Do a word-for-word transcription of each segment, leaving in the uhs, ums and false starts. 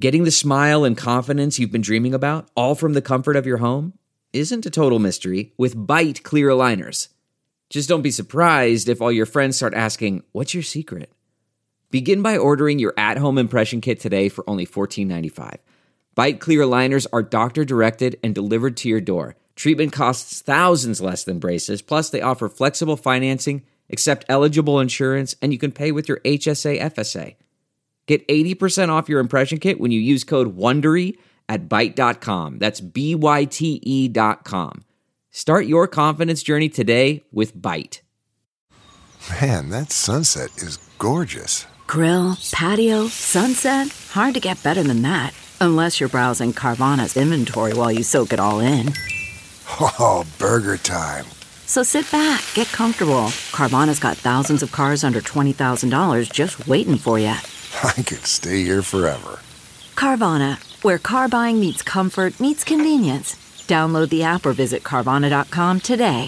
Getting the smile and confidence you've been dreaming about, all from the comfort of your home, isn't a total mystery with Byte clear aligners. Just don't be surprised if all your friends start asking, "What's your secret?" Begin by ordering your at-home impression kit today for only fourteen ninety-five. Byte clear aligners are doctor-directed and delivered to your door. Treatment costs thousands less than braces, plus they offer flexible financing, accept eligible insurance, and you can pay with your H S A F S A. Get eighty percent off your impression kit when you use code WONDERY at byte dot com. That's B Y T E dot com. Start your confidence journey today with Byte. Man, that sunset is gorgeous. Grill, patio, sunset. Hard to get better than that. Unless you're browsing Carvana's inventory while you soak it all in. Oh, burger time. So sit back, get comfortable. Carvana's got thousands of cars under twenty thousand dollars just waiting for you. I could stay here forever. Carvana, where car buying meets comfort, meets convenience. Download the app or visit Carvana dot com today.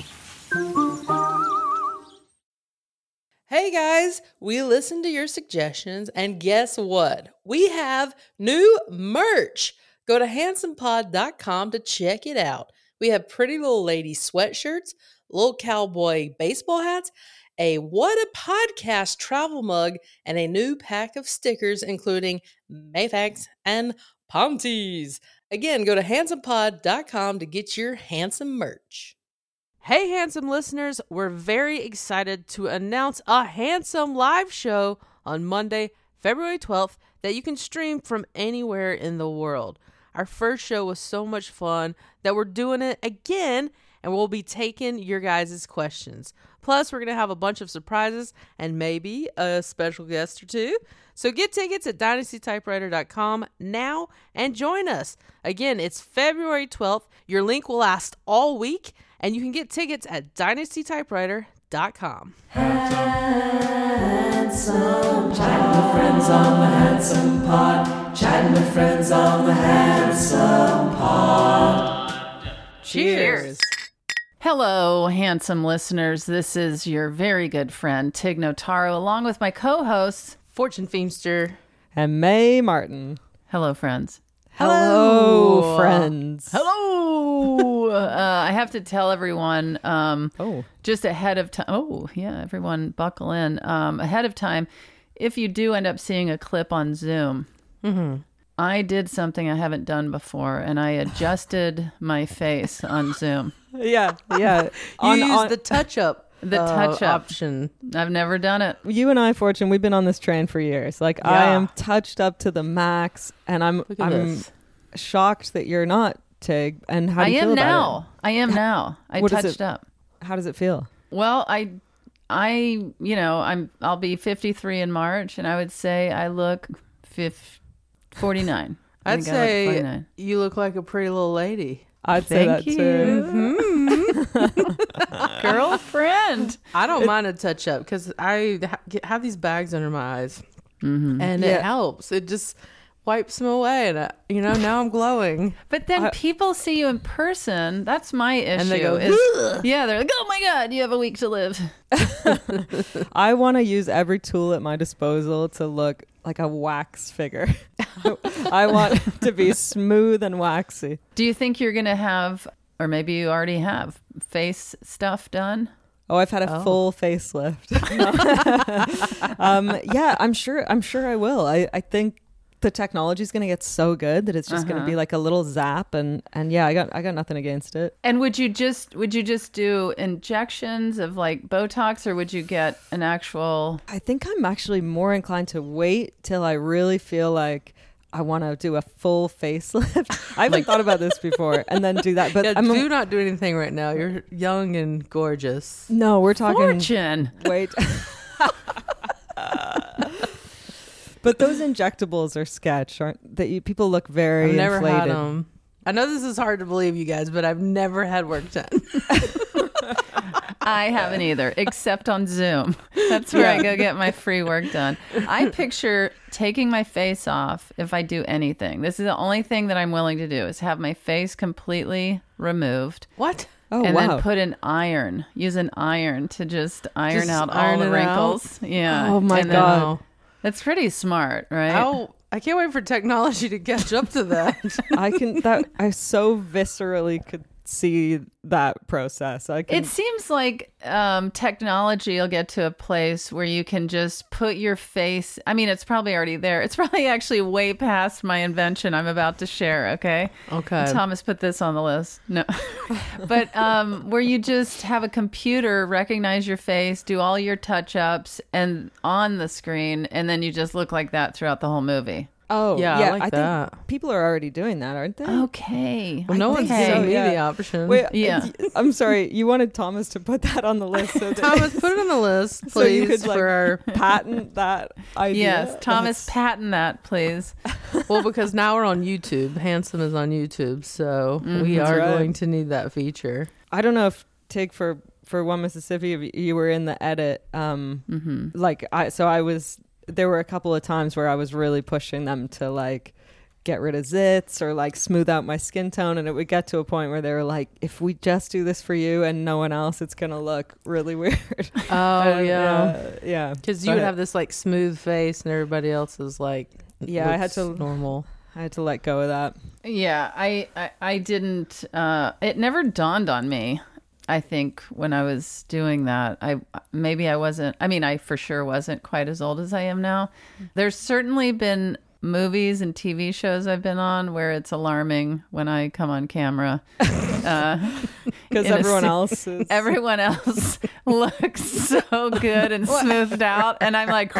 Hey guys, we listened to your suggestions, and guess what? We have new merch. Go to handsome pod dot com to check it out. We have pretty little lady sweatshirts, little cowboy baseball hats, a What a Podcast travel mug, and a new pack of stickers, including Mayfax and Ponties. Again, go to handsome pod dot com to get your handsome merch. Hey, Handsome listeners, we're very excited to announce a Handsome live show on Monday, February twelfth, that you can stream from anywhere in the world. Our first show was so much fun that we're doing it again, and we'll be taking your guys' questions. Plus, we're going to have a bunch of surprises and maybe a special guest or two. So get tickets at dynasty typewriter dot com now and join us. Again, it's February twelfth. Your link will last all week, and you can get tickets at dynasty typewriter dot com. Handsome, chatting with friends on the Handsome Pod. Chatting with friends on the Handsome Pod. Cheers. Hello, handsome listeners. This is your very good friend, Tig Notaro, along with my co-hosts, Fortune Feemster and May Martin. Hello, friends. Hello, friends. Hello. uh, I have to tell everyone um, oh. just ahead of time. Oh, yeah, everyone buckle in. Um, ahead of time, if you do end up seeing a clip on Zoom, mm-hmm. I did something I haven't done before, and I adjusted my face on Zoom. Yeah, yeah. You on, used on, the touch-up. The uh, touch-up option. I've never done it. You and I, Fortune, we've been on this train for years. Like, yeah. I am touched up to the max, and I'm I'm this. shocked that you're not, Tig. And how do you I feel am about now. it? I am now. I What is touched it? up. How does it feel? Well, I, I, you know, I'm. I'll be fifty-three in March, and I would say I look fif- forty-nine. I I'd think I look say forty-nine. you look like a pretty little lady. I'd say Thank that you. too. Mm-hmm. Girlfriend. I don't mind a touch-up because I ha- get- have these bags under my eyes, Mm-hmm. and Yeah. it helps. It just wipes them away, and I, you know, now I'm glowing. But then I- people see you in person. That's my issue. And they go, is, "Ugh." yeah, they're like, oh my God, you have a week to live. I want to use every tool at my disposal to look like a wax figure. I want to be smooth and waxy. Do you think you're going to have, or maybe you already have, face stuff done? Oh, I've had a Oh. full facelift. um, yeah, I'm sure. I'm sure I will. I, I think the technology is going to get so good that it's just going Uh-huh. to be like a little zap, and and yeah, I got I got nothing against it. And would you just would you just do injections of like Botox, or would you get an actual? I think I'm actually more inclined to wait till I really feel like I want to do a full facelift. I haven't thought about this before, and then do that. But Yeah, I'm do not do anything right now. You're young and gorgeous. no, we're talking. Fortune. Wait. But those injectables are sketch, aren't that? You, people look very I've never inflated. had them. I know this is hard to believe, you guys, but I've never had work done. I haven't either, except on Zoom. That's where I go get my free work done. I picture taking my face off if I do anything. This is the only thing that I'm willing to do is have my face completely removed. What? Oh and wow! then put an iron, use an iron to just iron Just out iron all the it wrinkles. Yeah. Oh my And then- God. That's pretty smart, right? How I can't wait for technology to catch up to that. I can that I so viscerally could see that process. I can, It seems like um, technology will get to a place where you can just put your face. I mean, it's probably already there. It's probably actually way past my invention I'm about to share. Okay. Okay. Thomas put this on the list. No, but um, where you just have a computer recognize your face, do all your touch ups, and on the screen, and then you just look like that throughout the whole movie. Oh, Yeah, I yeah. like I that. think people are already doing that, aren't they? Okay. Well, no one's Okay. giving me Yeah. the option. Wait, Yeah. I'm sorry. You wanted Thomas to put that on the list, so that Thomas, put it on the list, please, so you could like for our. patent that idea. Yes, Thomas, That's- patent that, please. Well, because now we're on YouTube. Handsome is on YouTube, so we That's are right. going to need that feature. I don't know if Tig for for One Mississippi, if you were in the edit. Um, Mm-hmm. like I, so I was. There were a couple of times where I was really pushing them to like get rid of zits or like smooth out my skin tone, and it would get to a point where they were like, if we just do this for you and no one else, it's gonna look really weird. Oh, And, yeah. uh, yeah Because So you would I- have this like smooth face, and everybody else is like, Yeah, I had looks to- normal. I had to let go of that. Yeah, I, I, I didn't. Uh, it never dawned on me. I think when I was doing that, I maybe I wasn't. I mean, I for sure wasn't quite as old as I am now. There's certainly been movies and T V shows I've been on where it's alarming when I come on camera. Uh, Because in a everyone suit. else is Everyone else looks so good and smoothed out, and I'm like,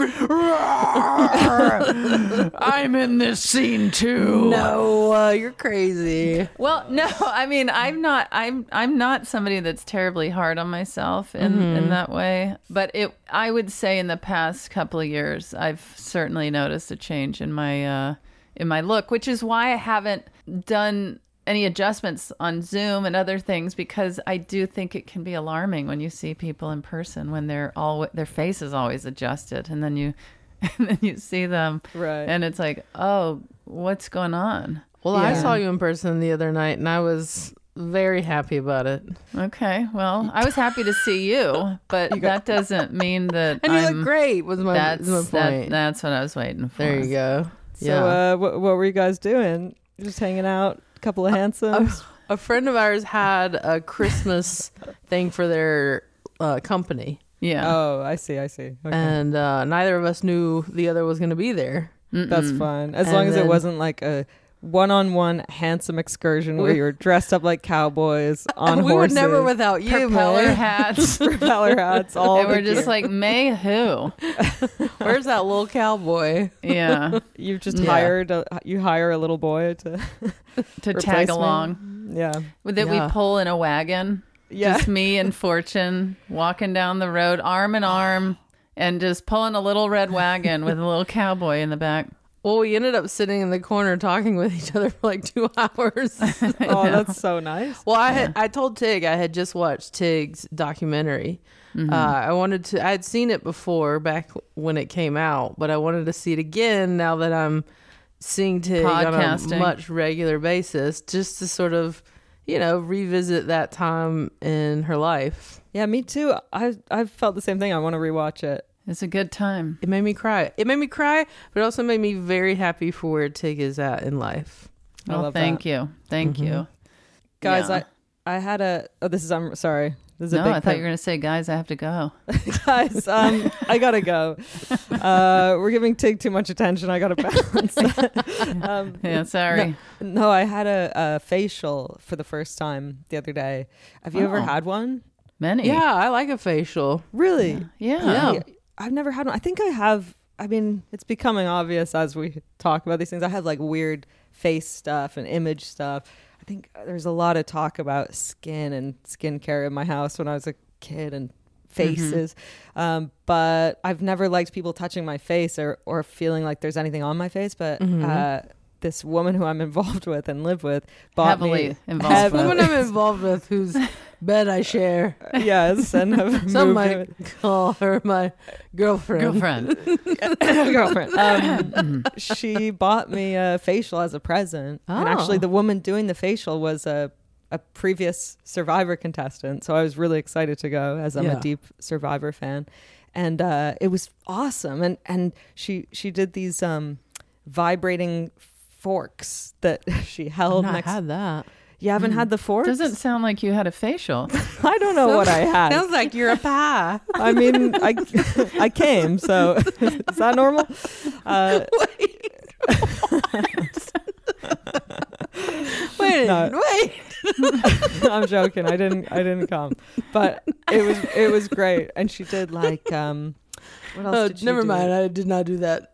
I'm in this scene too. No, uh, you're crazy. Well, no, I mean, I'm not. I'm I'm not somebody that's terribly hard on myself in Mm-hmm. in that way. But it, I would say, in the past couple of years, I've certainly noticed a change in my uh, in my look, which is why I haven't done any adjustments on Zoom and other things, because I do think it can be alarming when you see people in person when they're all their face is always adjusted, and then you and then you see them, Right. and it's like, oh, what's going on? Well, I Yeah. saw you in person the other night, and I was very happy about it. Okay, well, I was happy to see you, but that doesn't mean that And you I'm. look great. Was my, That's was my that, point. that's what I was waiting for. there you go. So, yeah. uh, what, what were you guys doing? Just hanging out, a couple of handsomes. A friend of ours had a Christmas thing for their uh, company, Yeah, Oh, I see, I see. Okay. and uh, neither of us knew the other was going to be there. That's fine. As And long as it then- wasn't like a one-on-one handsome excursion where you're dressed up like cowboys on we horses. were never without you, propeller man. hats. propeller hats. All And the we're just gear. like, May who? Where's that little cowboy? Yeah, You've just Yeah. hired. A, you hire a little boy to. to Replace tag me. along. Yeah. That Yeah. we pull in a wagon. Yeah. Just me and Fortune walking down the road, arm in arm, and just pulling a little red wagon with a little cowboy in the back. Well, we ended up sitting in the corner talking with each other for like two hours. Oh, that's so nice. Well, I had I told Tig I had just watched Tig's documentary. Uh, I wanted to. I had seen it before back when it came out, but I wanted to see it again now that I'm seeing Tig on a Podcasting. much regular basis, just to sort of, you know, revisit that time in her life. Yeah, me too. I I felt the same thing. I want to rewatch it. It's a good time. It made me cry. It made me cry, but it also made me very happy for where Tig is at in life. I Well, love thank that. you. Thank you. Guys, Yeah. I I had a. Oh, this is. I'm sorry. This is a No, big I thought thing. you were going to say, guys, I have to go. Guys, um, I gotta go. Uh, we're giving Tig too much attention. I gotta balance. um, Yeah, sorry. no, I had a, a facial for the first time the other day. Have you ever Oh. had one? Many. Yeah, I like a facial. Really? Yeah. Yeah. I've never had one. I think I have. I mean, it's becoming obvious as we talk about these things. I have like weird face stuff and image stuff. I think there's a lot of talk about skin and skincare in my house when I was a kid and faces. Um, but I've never liked people touching my face or, or feeling like there's anything on my face. But uh, this woman who I'm involved with and live with bought Heavily me involved hev- with. Woman I'm involved with whose bed I share. yes, and have Some moved might in- call her my girlfriend. Girlfriend. girlfriend. Um, she bought me a facial as a present, and actually, Oh. the woman doing the facial was a a previous Survivor contestant. So I was really excited to go, as I'm Yeah. a deep Survivor fan, and uh, it was awesome. And and she she did these um vibrating forks that she held I've not next. had that. You haven't had the forks? Doesn't sound like you had a facial. I don't know what I had. Sounds like you're a pie. I mean, I I came, so is that normal? Uh, Wait, No. wait. I'm joking. I didn't. I didn't come, but it was it was great. And she did like um, what else Oh, did she never do? mind. I did not do that.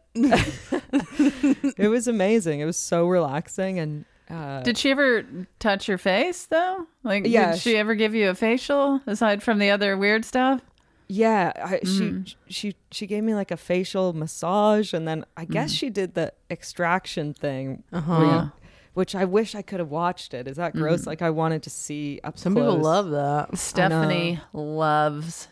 It was amazing. It was so relaxing. And uh, Did she ever touch your face though? Like, Yeah, did she she- ever give you a facial aside from the other weird stuff? yeah, I, Mm. she she she gave me like a facial massage, and then I guess Mm. she did the extraction thing, Uh-huh. where you- Yeah. which I wish I could have watched it. Is that gross? Mm. Like I wanted to see up Some close. people love that. Stephanie loves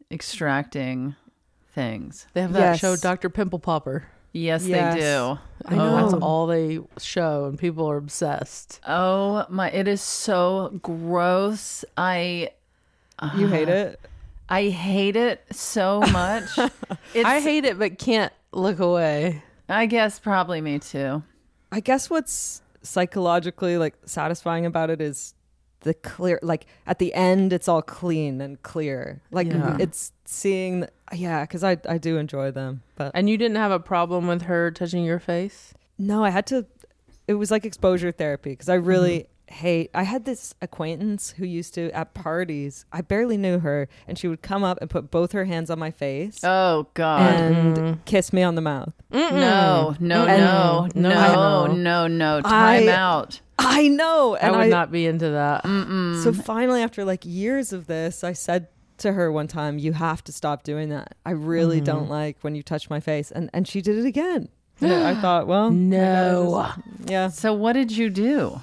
extracting things. They have that Yes. show, Doctor Pimple Popper. Yes, Yes. they do. I Oh. know. That's all they show, and people are obsessed. Oh my! It is so gross. I You hate it? I hate it so much. It's, I hate it, but can't look away. I guess probably me too. I guess what's psychologically like satisfying about it is the clear, like at the end, it's all clean and clear. Like Yeah. it's seeing, the, yeah, because I I do enjoy them. But And you didn't have a problem with her touching your face? no, I had to. It was like exposure therapy because I really hate. I had this acquaintance who used to at parties. I barely knew her, and she would come up and put both her hands on my face Oh God! and kiss me on the mouth. no, no, And- no, No, no, no. no, no. Time I- out. I know, I and would not be into that. So finally, after like years of this, I said to her one time, "You have to stop doing that. I really don't like when you touch my face." And and she did it again. And I thought, well, No. yeah. So what did you do?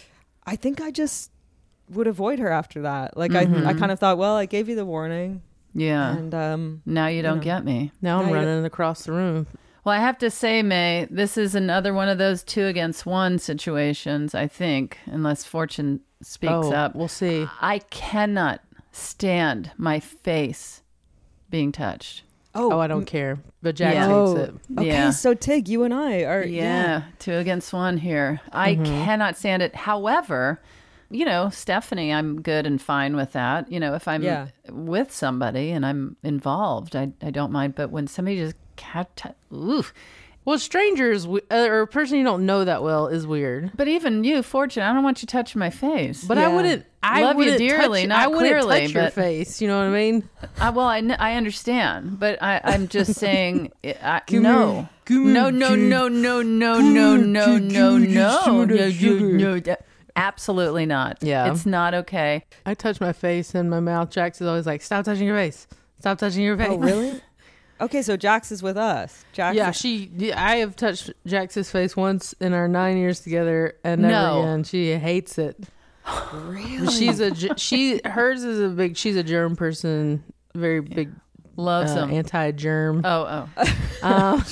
I think I just would avoid her after that. Like I, I kind of thought, well, I gave you the warning, Yeah. and um, Now you don't know. get me. Now I'm Now you- running across the room. Well, I have to say, May, this is another one of those two against one situations, I think, unless fortune speaks oh, up. we'll see. I cannot stand my face being touched. oh, Oh, I don't care. But Jack Yeah. oh, hates it. okay. Yeah. So Tig, you and I are, Yeah, yeah, two against one here. I cannot stand it. However, you know, Stephanie, I'm good and fine with that. You know, if I'm Yeah. with somebody and I'm involved, I, I don't mind. But when somebody just cat, oof. Well, strangers w- uh, or a person you don't know that well is weird. But even you, Fortune, I don't want you touching my face. But I Yeah. wouldn't. I Love you wouldn't dearly, touch, not I wouldn't clearly, touch your but- face. You know what I mean? I, well, I, kn- I understand, but I, I'm just saying, I, Come no. here. Come no, here, no, kid. no, no, no, Come no, here, no, kid. no, Give me no, some of that no, sugar. no, no, absolutely not. Yeah. It's not okay. I touch my face and my mouth. Jax is always like, "Stop touching your face. Stop touching your face." Oh, really? Okay, so Jax is with us. Jax Yeah, is- she. yeah, I have touched Jax's face once in our nine years together, and never No. again. She hates it. really. She's a ge- she. Hers is a big. She's a germ person. Very big. Loves Uh, them. anti-germ. oh, oh. Um,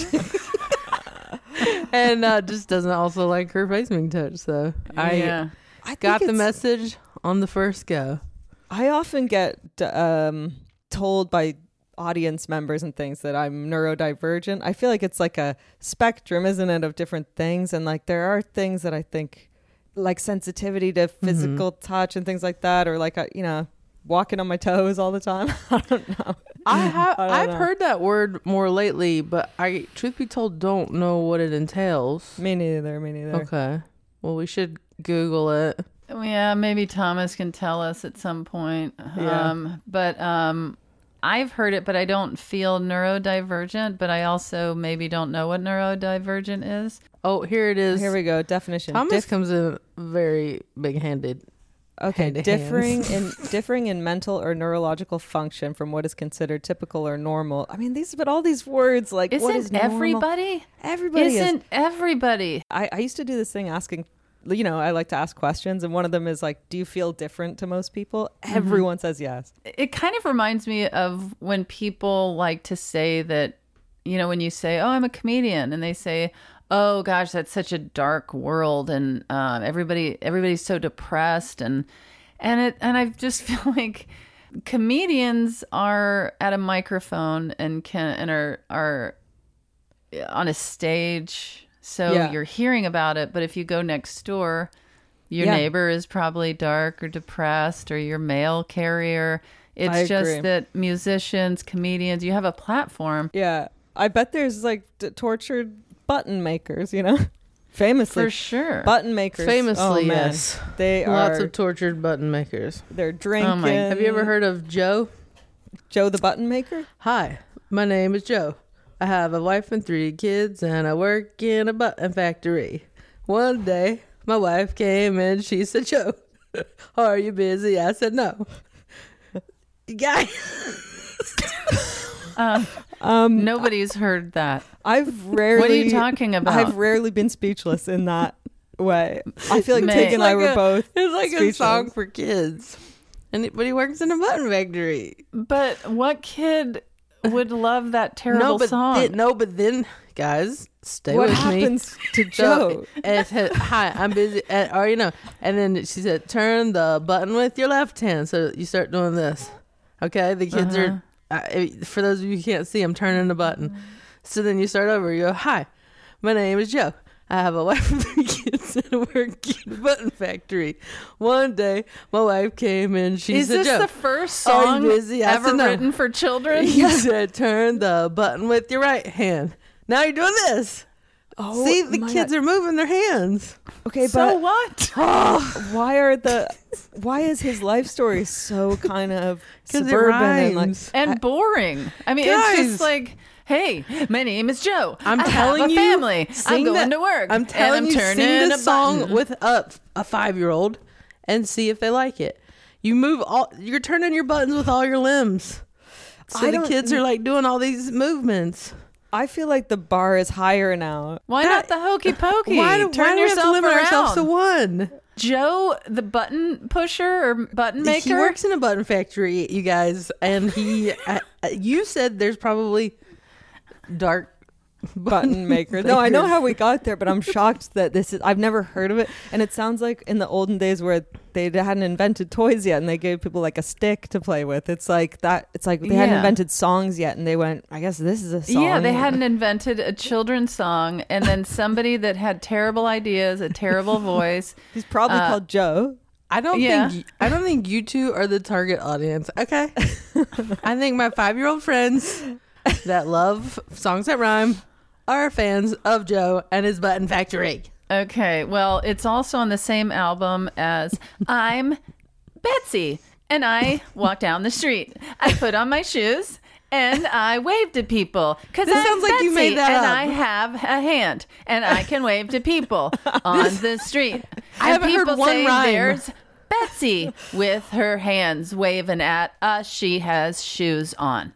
and uh, just doesn't also like her face being touched. So I yeah. I think got the it's- message on the first go. I often get um, told by audience members and things that I'm neurodivergent. I feel like it's like a spectrum, isn't it, of different things? And like there are things that I think, like sensitivity to physical touch and things like that, or like uh, you know, walking on my toes all the time. I don't know. I have I don't I've know. heard that word more lately, but I, truth be told, don't know what it entails. Me neither. Me neither. Okay, well, we should Google it. Yeah, maybe Thomas can tell us at some point. Yeah. Um, but um, I've heard it, but I don't feel neurodivergent, but I also maybe don't know what neurodivergent is. Oh, here it is. Here we go. Definition. Thomas Dif- comes in very big-handed. Okay, hand to differing hands. in differing in mental or neurological function from what is considered typical or normal. I mean, these but all these words like Isn't what is normal? everybody? Everybody is. Isn't everybody? I, I used to do this thing asking, you know, I like to ask questions, and one of them is like, "Do you feel different to most people?" Everyone says yes. It kind of reminds me of when people like to say that, you know, when you say, "Oh, I'm a comedian," and they say, "Oh gosh, that's such a dark world," and um, everybody everybody's so depressed, and and it and I just feel like comedians are at a microphone and can and are are on a stage So Yeah. you're hearing about it, but if you go next door, your Yeah. neighbor is probably dark or depressed, or your mail carrier. It's I just agree. that musicians, comedians, you have a platform. Yeah. I bet there's like d- tortured button makers, you know? Famously. For sure. Button makers. Famously, oh, man. yes. They Lots are, of tortured button makers. they're drinking. Oh my- Have you ever heard of Joe? Joe the Button Maker? Hi, my name is Joe. I have a wife and three kids, and I work in a button factory. One day, my wife came and she said, Joe, are you busy? I said, no. Guy. Um, Nobody's heard that. I've rarely. What are you talking about? I've rarely been speechless in that way. I feel like May- Tig and I Like were a- both. It's like a speechless. song for kids. And he, but he works in a button factory. But what kid would love that terrible No, but song? then, no, but then, guys, stay What with me. happens to So, Joe? it said, hi, I'm busy. And, or, you know, and then she said, turn the button with your left hand. So you start doing this. Okay. The kids Uh-huh. are, uh, for those of you who can't see, I'm turning the button. So then you start over. You go, hi, my name is Joe. I have a wife and three kids and I work in a button factory. One day, my wife came and she Is said, this Joe, the first are you song busy? I ever said, no. written for children? He said, turn the button with your right hand. Now you're doing this. Oh, See, the my kids God. are moving their hands. Okay, So but what? why are the? Why is his life story so kind of 'Cause it suburban and like? rhymes. And boring. I mean, it's Guys. just like, hey, my name is Joe. I'm I telling have a you, family. I'm sing going that- to work. I'm telling and I'm you, turning sing a this song button. with a, a five-year-old and see if they like it. You move all. You're turning your buttons with all your limbs. So I the don't- kids are like doing all these movements. I feel like the bar is higher now. Why God, not the hokey pokey? Why do, Turn why do we have to yourself limit around. ourselves to one? Joe, the button pusher or button maker. He works in a button factory, you guys, and he. I, you said there's probably dark Button maker. No, I know how we got there, but I'm shocked that this is. I've never heard of it, and it sounds like in the olden days where they hadn't invented toys yet, and they gave people like a stick to play with. It's like that. It's like they hadn't Yeah. invented songs yet, and they went, I guess this is a song. Yeah, they hadn't invented a children's song, and then somebody that had terrible ideas, a terrible voice. He's probably uh, called Joe. I don't Yeah. think I don't think you two are the target audience. Okay. I think my five-year-old friends that love songs that rhyme are fans of Joe and his button factory. Okay, well, it's also on the same album as I'm Betsy, and I walk down the street. I put on my shoes and I wave to people because This I'm sounds like Betsy, you made that and up. I have a hand and I can wave to people on the street. I and haven't heard people one say rhyme. there's Betsy with her hands waving at us. She has shoes on.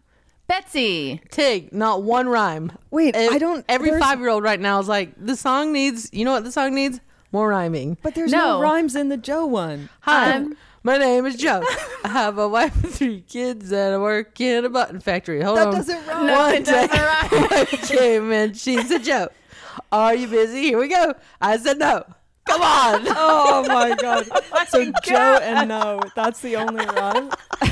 Betsy. Tig, not one rhyme. Wait, Ev- I don't- Every there's- five-year-old right now is like, the song needs. You know what the song needs? More rhyming. But there's no, No. rhymes in the Joe one. Hi, I'm- my name is Joe. I have a wife and three kids, and I work in a button factory. Hold That on. doesn't rhyme. No, One it doesn't day, rhyme. my wife came and she said, Joe, are you busy? Here we go. I said, no. Come on. Oh my god! So God. Joe and no, that's the only rhyme.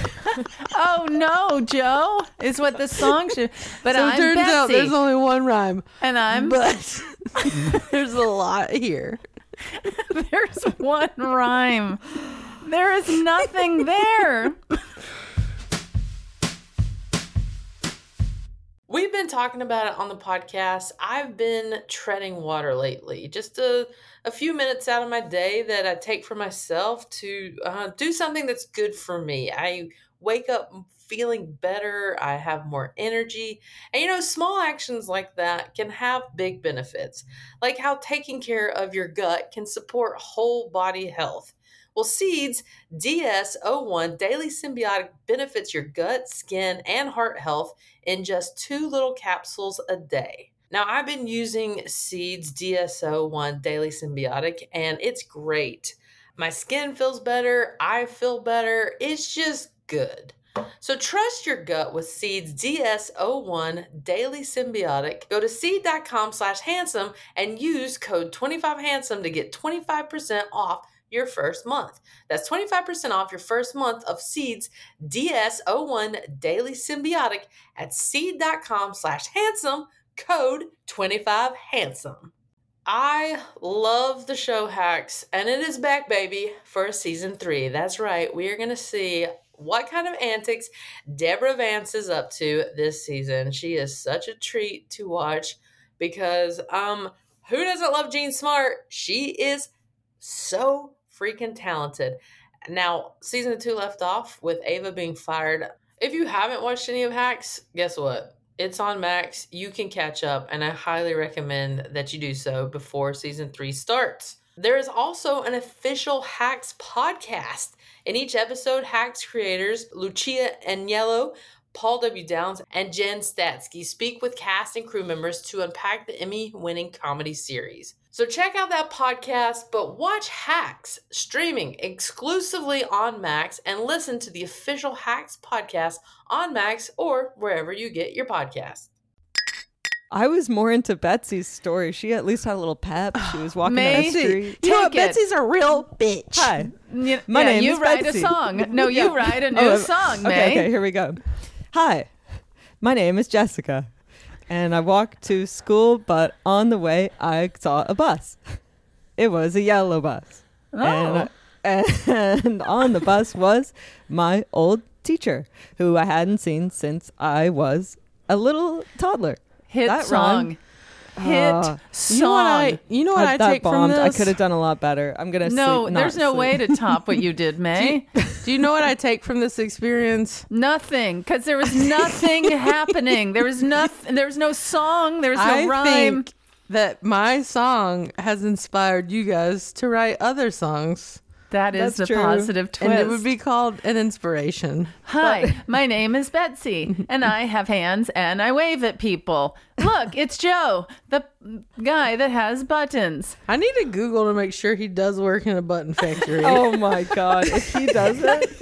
Oh no, Joe is what the song should. But So it I'm turns Betsy, out there's only one rhyme, and I'm but there's a lot here. there's one rhyme. There is nothing there. We've been talking about it on the podcast. I've been treading water lately. Just a, a few minutes out of my day that I take for myself to uh, do something that's good for me. I wake up feeling better. I have more energy. And you know, small actions like that can have big benefits, like how taking care of your gut can support whole body health. Well, Seeds D S zero one Daily Symbiotic benefits your gut, skin, and heart health in just two little capsules a day. Now, I've been using Seeds D S zero one Daily Symbiotic, and it's great. My skin feels better. I feel better. It's just good. So trust your gut with Seeds D S zero one Daily Symbiotic. Go to seed.com slash handsome and use code twenty-five handsome to get twenty-five percent off your first month. That's twenty-five percent off your first month of Seeds D S zero one Daily Symbiotic at seed.com slash handsome, code twenty-five handsome. I love the show Hacks, and it is back, baby, for season three. That's right. We are going to see what kind of antics Deborah Vance is up to this season. She is such a treat to watch because um, who doesn't love Jean Smart? She is so freaking talented. Now, season two left off with Ava being fired. If you haven't watched any of Hacks, guess what? It's on Max. You can catch up, and I highly recommend that you do so before season three starts. There is also an official Hacks podcast. In each episode, Hacks creators Lucia Agnello, Paul W. Downs, and Jen Statsky speak with cast and crew members to unpack the Emmy-winning comedy series. So check out that podcast, but watch Hacks streaming exclusively on Max and listen to the official Hacks podcast on Max or wherever you get your podcasts. I was more into Betsy's story. She at least had a little pep. She was walking down the May, street. You know what? Take it. Betsy's a real bitch. Hi. You, My yeah, name you is write Betsy. a song. No, you write a new Oh, song, May. Okay, okay, here we go. Hi, my name is Jessica, and I walked to school, but on the way I saw a bus. It was a yellow bus. Oh. And, and on the bus was my old teacher, who I hadn't seen since I was a little toddler. Hit That song. rhymed. Hit Uh, song. You know what I, you know what I, I, that take bombed. from I this? could have done a lot better. I'm gonna no, sleep, not there's no sleep. way to top what you did, May. Do you know what I take from this experience? Nothing, because there was nothing happening. There was nothing. There was no song. There was no I rhyme. think that my song has inspired you guys to write other songs. That is That's the true. positive twist. And it would be called an inspiration. Hi, my name is Betsy, and I have hands and I wave at people. Look, it's Joe, the guy that has buttons. I need to Google to make sure he does work in a button factory. Oh my god! If he does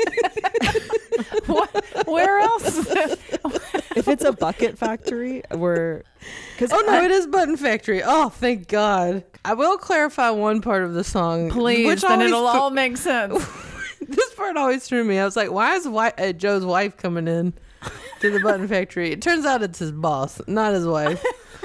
it, What, where else? if it's a bucket factory, we're because Oh no, it is Button Factory. Oh, thank God. I will clarify one part of the song. Please, which then always it'll th- all make sense. This part always threw me. I was like, why is wi- uh, Joe's wife coming in to the Button Factory? It turns out it's his boss, not his wife.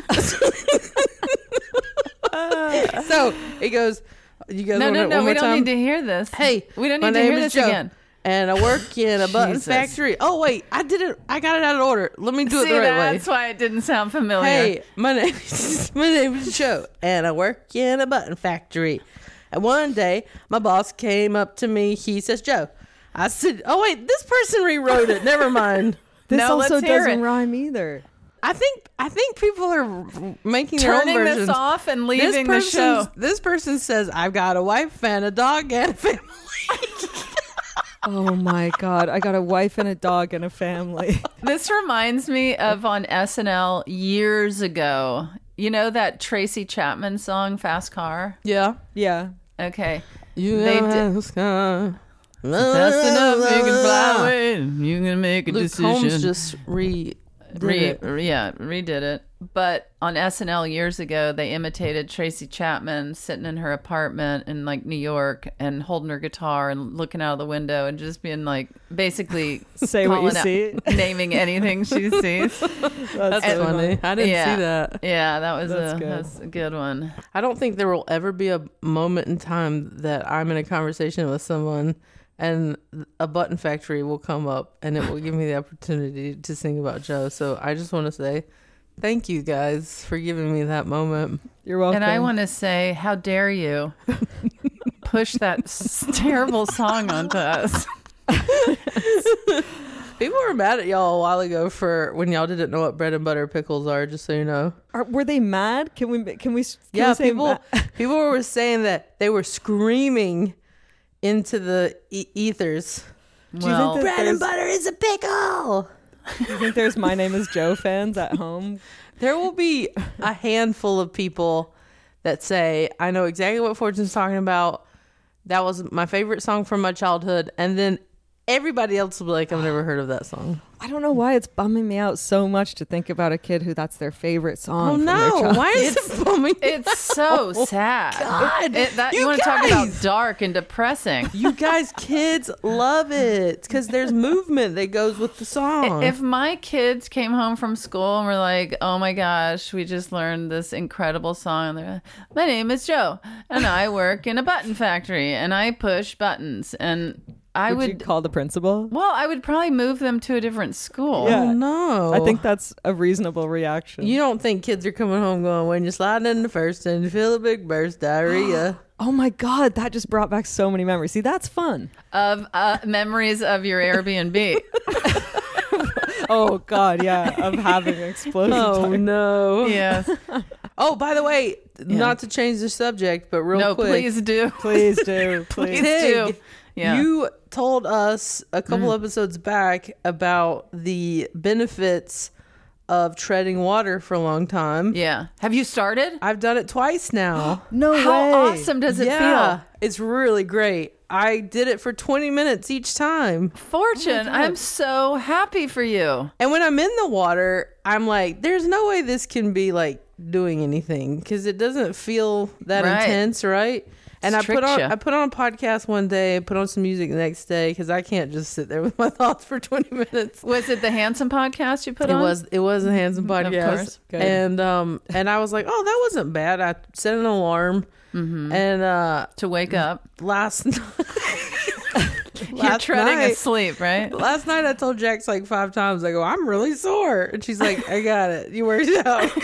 So it goes, you guys No, want no, it no. one We more don't time? need to hear this. Hey, we don't my need to name hear is this Joe, again. and I work in a button Jesus. factory. Oh wait, I did it. I got it out of order. Let me do See, it the right way. that's why it didn't sound familiar. Hey, my name is my name is Joe, and I work in a button factory. And one day, my boss came up to me. He says, "Joe," I said, "Oh wait, this person rewrote it. Never mind." this No, also let's hear doesn't it. rhyme either. I think I think people are making their Turning own this versions. off and This leaving the person, show. this person says, "I've got a wife and a dog and a family." Oh my god! I got a wife and a dog and a family. This reminds me of on S N L years ago. You know that Tracy Chapman song, Fast Car? Yeah, Yeah. Okay. you They know, did- Fast enough, you can fly away. You can make a Luke decision. Holmes just re. did Re- it. yeah, redid it. But on S N L years ago, they imitated Tracy Chapman sitting in her apartment in like New York and holding her guitar and looking out of the window and just being like, basically Say what you calling out- see. naming anything she sees. That's And- funny. I didn't yeah. see that. Yeah, that was That's a good. that's a good one. I don't think there will ever be a moment in time that I'm in a conversation with someone and a button factory will come up and it will give me the opportunity to sing about Joe. So I just want to say thank you guys for giving me that moment. You're welcome. And I want to say, how dare you push that s- terrible song onto us? People were mad at y'all a while ago for when y'all didn't know what bread and butter pickles are, just so you know. Are, were they mad? Can we? Can we? Can Yeah, we say people ma- people were saying that they were screaming into the e- ethers. Do you Well, think that there's, butter is a pickle. do you think there's My Name Is Joe fans at home? There will be a handful of people that say, I know exactly what Fortune's talking about. That was my favorite song from my childhood. And then everybody else will be like, I've never heard of that song. I don't know why it's bumming me out so much to think about a kid who that's their favorite song. Oh from their no! childhood. Why is it bumming? It's so sad. God. It, that, you You want to talk about guys. dark and depressing. You guys, kids love it because there's movement that goes with the song. If my kids came home from school and were like, "Oh my gosh, we just learned this incredible song," and they're like, "My name is Joe, and I work in a button factory, and I push buttons," and I would, would, you call the principal? well, I would probably move them to a different school. Yeah. oh no! I think that's a reasonable reaction. you don't think kids are coming home going, when you're sliding in the first and you feel a big burst diarrhea. Oh my God, that just brought back so many memories. See, that's fun. Of uh, memories of your Airbnb. Oh God, yeah, of having an explosion. Oh time. no! Yes. Oh, by the way, not to change the subject, but real No, quick, please do. Please do, please. Please Tig, do. Yeah. you told us a couple episodes back about the benefits of treading water for a long time. Yeah. Have you started? I've done it twice now. No How way. awesome does it yeah, feel? it's really great. I did it for twenty minutes each time. Fortune, I'm so happy for you. And when I'm in the water, I'm like, there's no way this can be like doing anything because it doesn't feel that Right. intense, right? And It's I put on tricked ya. I put on a podcast one day, put on some music the next day because I can't just sit there with my thoughts for twenty minutes. Was it the Handsome podcast you put It on? was it was a handsome podcast, course. Good. and um and I was like, oh, that wasn't bad. I set an alarm, and uh to wake up. last night, You're last treading night, asleep, right? Last night I told Jax like five times. I go, I'm really sore, and she's like, I got it. You worked it out.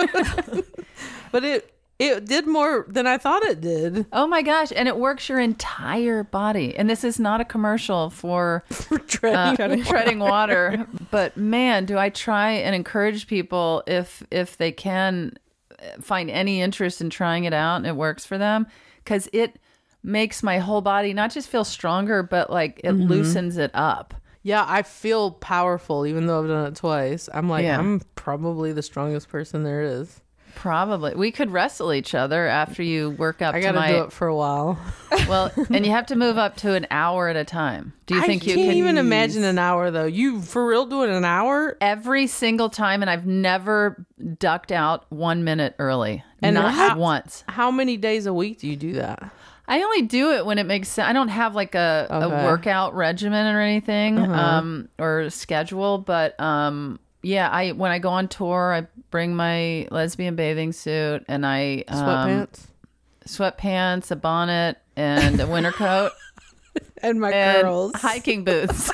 But it it did more than I thought it did. Oh my gosh. And it works your entire body. And this is not a commercial for For treading. uh, treading water. But man, do I try and encourage people if if they can find any interest in trying it out and it works for them. Because it makes my whole body not just feel stronger, but like it loosens it up. Yeah, I feel powerful even though I've done it twice. I'm like, Yeah. I'm probably the strongest person there is. Probably. We could wrestle each other after you work up I to got to my... do it for a while. Well, and you have to move up to an hour at a time. Do you think I you can't can even imagine an hour though. You for real doing an hour? every single time? And I've never ducked out one minute early. And Not how- once. How many days a week do you do that? I only do it when it makes sense. I don't have like a, Okay. a workout regimen or anything, um, or schedule. But um, yeah, I when I go on tour, I bring my lesbian bathing suit and I um, Sweatpants sweatpants, a bonnet, and a winter coat. and my and girls. hiking boots.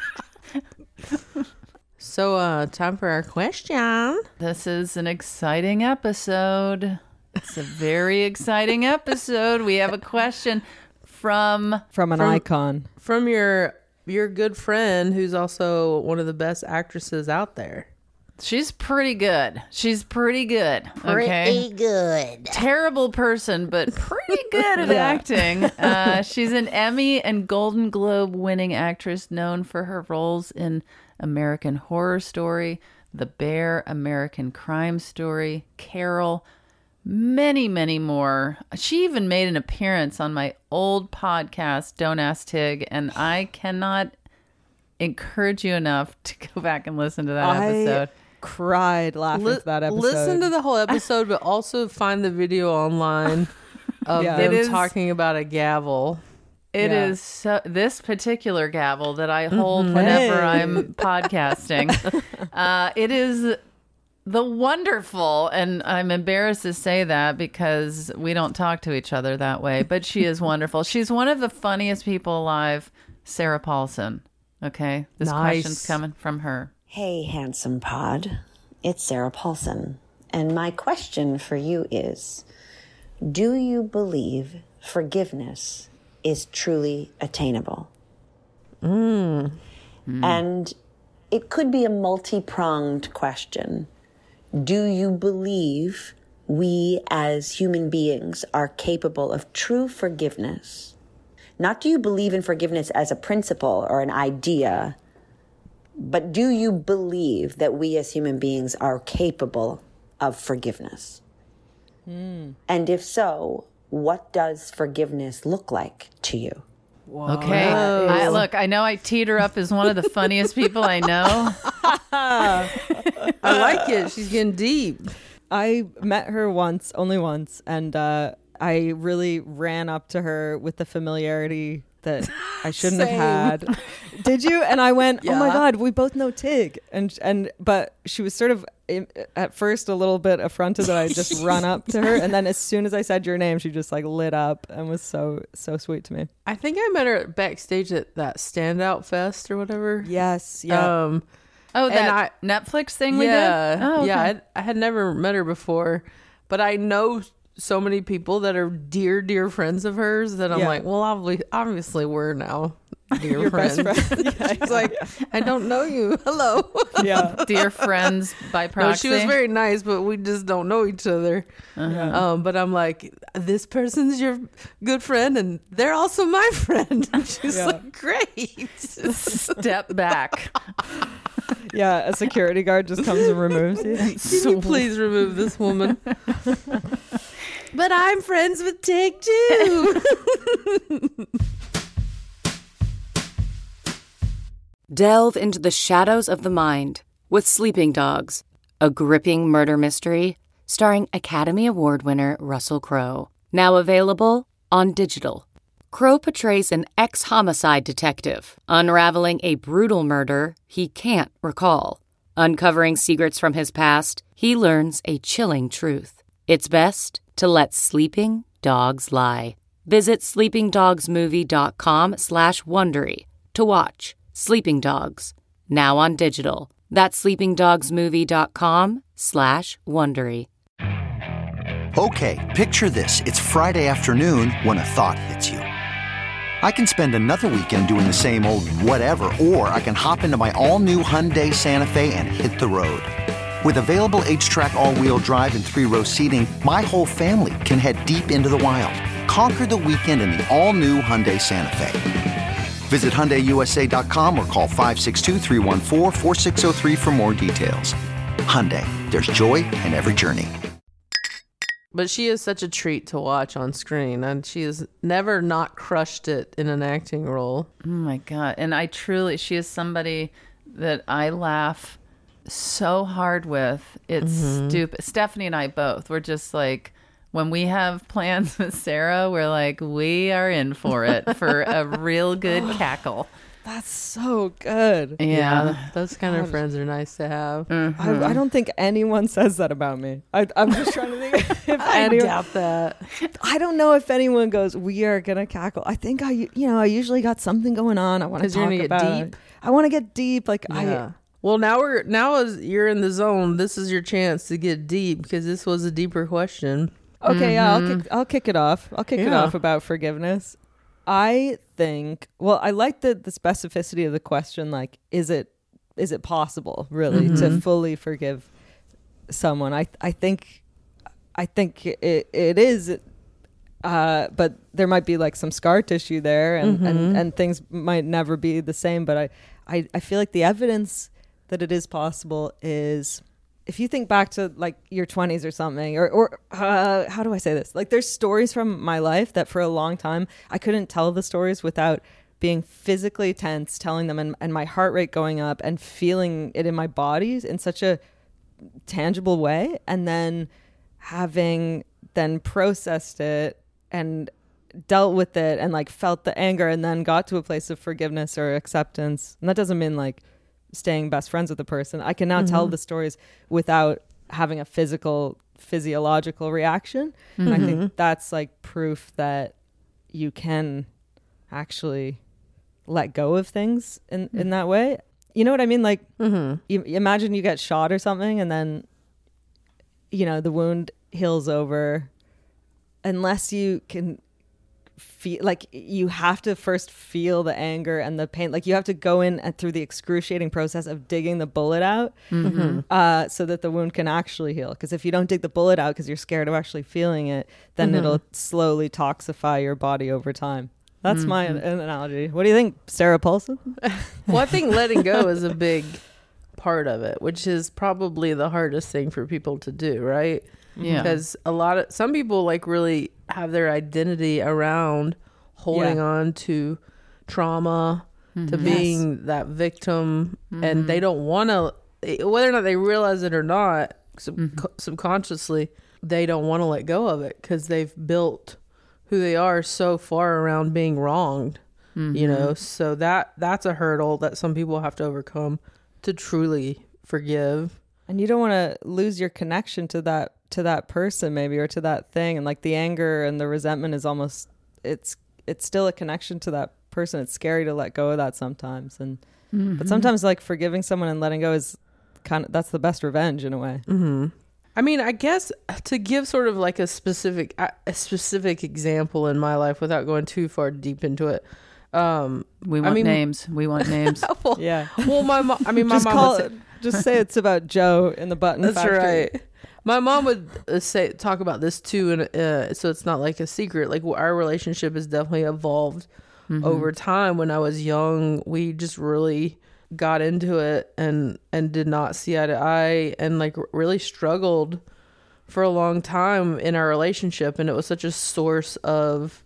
So, uh, time for our question. This is an exciting episode. It's a very exciting episode. We have a question from From an From- icon. From your your good friend who's also one of the best actresses out there. she's pretty good. She's pretty good. Okay. good. Terrible person, but pretty good at acting. Uh, she's an Emmy and Golden Globe winning actress known for her roles in American Horror Story, The Bear, American Crime Story, Carol, many, many more. She even made an appearance on my old podcast, Don't Ask Tig, and I cannot encourage you enough to go back and listen to that episode. I cried laughing Li- to that episode. Listen to the whole episode, but also find the video online of Yeah. them It is- talking about a gavel. It Yeah. is so, this particular gavel that I hold whenever Hey. I'm podcasting. Uh, it is the wonderful, and I'm embarrassed to say that because we don't talk to each other that way, but she is wonderful. She's one of the funniest people alive, Sarah Paulson. Okay, this Nice. question's coming from her. Hey, Handsome Pod. It's Sarah Paulson. And my question for you is, do you believe forgiveness is truly attainable? Mm. And it could be a multi-pronged question. Do you believe we as human beings are capable of true forgiveness? Not do you believe in forgiveness as a principle or an idea, but do you believe that we as human beings are capable of forgiveness? Mm. And if so, what does forgiveness look like to you? Okay. I, look, I know I teed her up as one of the funniest people I know. I like it. She's getting deep. I met her once, only once, and uh, I really ran up to her with the familiarity that I shouldn't have had. Did you? And I went, Yeah. oh my God, we both know Tig. And, and but she was sort of in, at first a little bit affronted that I just run up to her. And then as soon as I said your name, she just like lit up and was so, so sweet to me. I think I met her backstage at that Standout Fest or whatever. Yes. Yeah. Um, Oh, And that I- Netflix thing we yeah, did? Oh, okay. yeah. I, I had never met her before, but I know so many people that are dear, dear friends of hers that I'm Yeah. like, well, obviously, obviously we're now dear Your friends. best friend. Yeah, She's like, I don't know you. Hello. yeah. Dear friends by proxy. No, she was very nice, but we just don't know each other. Um, but I'm like, this person's your good friend, and they're also my friend. And she's Yeah. like, great. Step back. Yeah. A security guard just comes and removes you. Can you please remove this woman? But I'm friends with Tig too. Delve into the shadows of the mind with Sleeping Dogs, a gripping murder mystery starring Academy Award winner Russell Crowe. Now available on digital. Crowe portrays an ex-homicide detective unraveling a brutal murder he can't recall. Uncovering secrets from his past, he learns a chilling truth. It's best to let sleeping dogs lie. Visit sleepingdogsmovie.com slash Wondery to watch Sleeping Dogs, now on digital. That's sleepingdogsmovie.com slash Wondery. Okay, picture this. It's Friday afternoon when a thought hits you. I can spend another weekend doing the same old whatever, or I can hop into my all-new Hyundai Santa Fe and hit the road. With available H-Track all-wheel drive and three-row seating, my whole family can head deep into the wild. Conquer the weekend in the all-new Hyundai Santa Fe. Visit Hyundai U S A dot com or call five six two, three one four, four six zero three for more details. Hyundai, there's joy in every journey. But she is such a treat to watch on screen, and she has never not crushed it in an acting role. Oh my God. And I truly, she is somebody that I laugh so hard with. It's stupid. Stephanie and I both. We're just like, when we have plans with Sarah, we're like, we are in for it for a real good cackle. That's so good. Yeah. Those kind of friends are nice to have. I, I don't think anyone says that about me. I, I'm just trying to think if I anyone. doubt that. I don't know if anyone goes, we are gonna cackle. I think I, you know, I usually got something going on. I want to 'Cause you're talk gonna get about. deep? I want to get deep. Like Yeah. Well, now we're now as you're in the zone, this is your chance to get deep because this was a deeper question. I. Okay, yeah, I'll kick, I'll kick it off. I'll kick it Yeah. off about forgiveness. I think. Well, I like the the specificity of the question. Like, is it is it possible really to fully forgive someone? I I think I think it it is. Uh, but there might be like some scar tissue there, and, and, and things might never be the same. But I, I, I feel like the evidence that it is possible is, if you think back to like your twenties or something, or, or uh, how do I say this? Like there's stories from my life that for a long time, I couldn't tell the stories without being physically tense, telling them, and, and my heart rate going up and feeling it in my body in such a tangible way. And then having then processed it and dealt with it and like felt the anger and then got to a place of forgiveness or acceptance. And that doesn't mean like staying best friends with the person. I can now tell the stories without having a physical, physiological reaction. And I think that's like proof that you can actually let go of things in, in that way. You know what I mean? Like you, you imagine you get shot or something and then, you know, the wound heals over. Unless you can feel like you have to first feel the anger and the pain, like you have to go in and through the excruciating process of digging the bullet out uh, so that the wound can actually heal. Because if you don't dig the bullet out because you're scared of actually feeling it, then it'll slowly toxify your body over time. That's my an- analogy. What do you think, Sarah Paulson? Well, I think letting go is a big part of it, which is probably the hardest thing for people to do, right? Yeah. Because a lot of some people like really have their identity around holding Yeah. on to trauma, Mm-hmm. to being that victim, Mm-hmm. and they don't want to, whether or not they realize it or not, sub- Mm-hmm. subconsciously, they don't want to let go of it because they've built who they are so far around being wronged, Mm-hmm. you know. So that that's a hurdle that some people have to overcome to truly forgive. And you don't want to lose your connection to that to that person maybe, or to that thing. And like the anger and the resentment is almost, it's it's still a connection to that person. It's scary to let go of that sometimes. And Mm-hmm. but sometimes like forgiving someone and letting go is kind of, that's the best revenge in a way. Mm-hmm. I mean, I guess to give sort of like a specific a specific example in my life without going too far deep into it. Um, We want I mean, names. We want names. well, Yeah. Well, my mom. I mean, my just mom. call would it, just say it's about Joe in the button That's factory. right. My mom would uh, say talk about this too, and uh, so it's not like a secret. Like our relationship has definitely evolved Mm-hmm. over time. When I was young, we just really got into it and and did not see eye to eye, and like really struggled for a long time in our relationship, and it was such a source of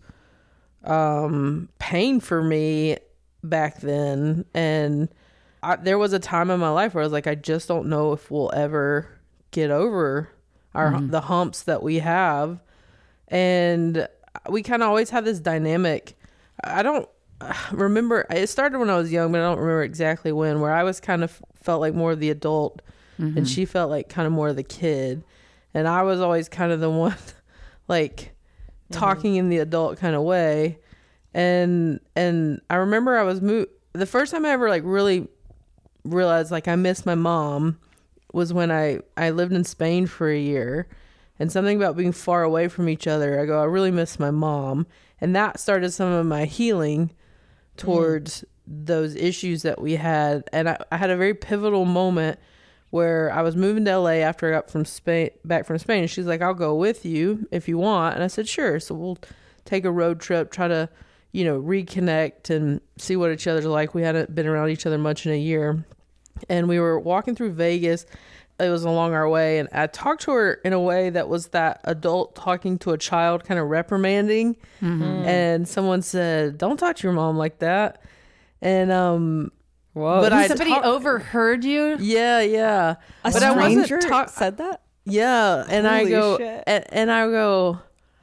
um pain for me back then. And I, there was a time in my life where I was like, I just don't know if we'll ever get over our Mm-hmm. the humps that we have. And we kind of always had this dynamic. I don't remember, it started when I was young, but I don't remember exactly when, where I was kind of felt like more of the adult, Mm-hmm. and she felt like kind of more of the kid, and I was always kind of the one like talking in the adult kind of way. And and I remember I was moved the first time I ever like really realized like I missed my mom was when I I lived in Spain for a year, and something about being far away from each other, I go, I really miss my mom. And that started some of my healing towards mm. those issues that we had. And I, I had a very pivotal moment where I was moving to L A after I got from Spain back from Spain, and she's like, I'll go with you if you want. And I said, sure. So we'll take a road trip, try to, you know, reconnect and see what each other's like. We hadn't been around each other much in a year. And we were walking through Vegas. It was along our way, and I talked to her in a way that was that adult talking to a child, kind of reprimanding. Mm-hmm. And someone said, don't talk to your mom like that. And um Whoa. But I somebody ta- overheard you? Yeah, yeah. A but stranger I wasn't ta- said that? Yeah. And Holy I go shit. and, and I go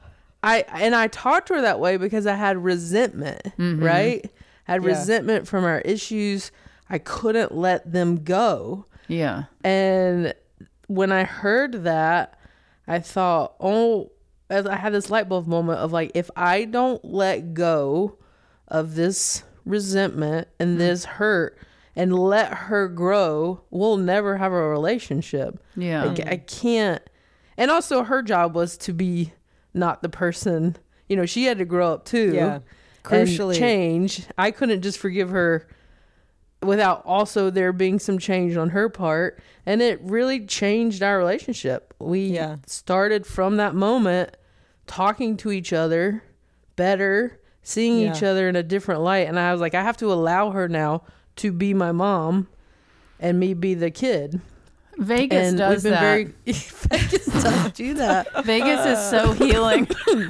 I and I talked to her that way because I had resentment, Mm-hmm. right? I had Yeah. resentment from our issues. I couldn't let them go. Yeah. And when I heard that, I thought, oh, as I had this light bulb moment of like, if I don't let go of this resentment and this hurt and let her grow, we'll never have a relationship. Yeah. Like, I can't. And also her job was to be not the person, you know, she had to grow up too. Yeah. And Crucially. change. I couldn't just forgive her without also there being some change on her part. And it really changed our relationship. We Yeah. started from that moment talking to each other better, seeing Yeah. each other in a different light. And I was like, I have to allow her now to be my mom and me be the kid. Vegas And does we've been that. very Vegas does do that. Vegas is so healing.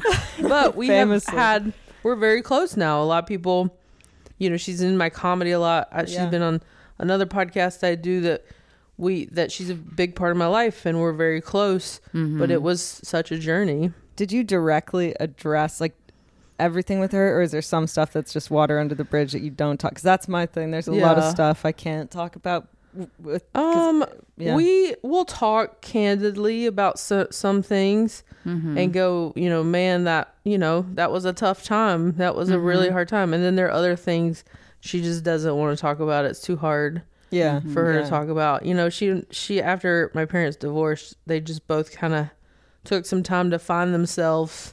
But we Famously. have had, we're very close now. A lot of people, you know, she's in my comedy a lot. Uh, She's Yeah. been on another podcast I do that we, that she's a big part of my life, and we're very close, Mm-hmm. but it was such a journey. Did you directly address like everything with her, or is there some stuff that's just water under the bridge that you don't talk? Because that's my thing. There's a lot of Yeah. stuff I can't talk about. w- With, 'cause- Um, yeah. we will talk candidly about so, some things Mm-hmm. and go, you know, man, that, you know, that was a tough time. That was a really hard time. And then there are other things she just doesn't want to talk about. It's too hard yeah, for her yeah. to talk about. You know, she, she, after my parents divorced, they just both kind of took some time to find themselves.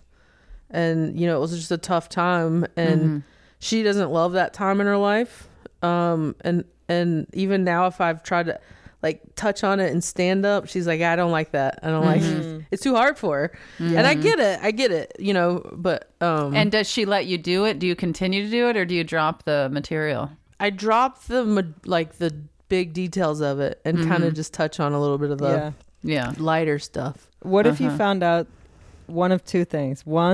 And, you know, it was just a tough time. And Mm-hmm. she doesn't love that time in her life. Um, and, and even now, if I've tried to like touch on it and stand up, she's like, I don't like that. I don't Mm-hmm. like, it's too hard for her. And I get it. I get it, you know, but, um, And does she let you do it? Do you continue to do it, or do you drop the material? I dropped the, ma- like the big details of it and Mm-hmm. kind of just touch on a little bit of the Yeah. Yeah. lighter stuff. What if you Uh-huh. found out one of two things? One,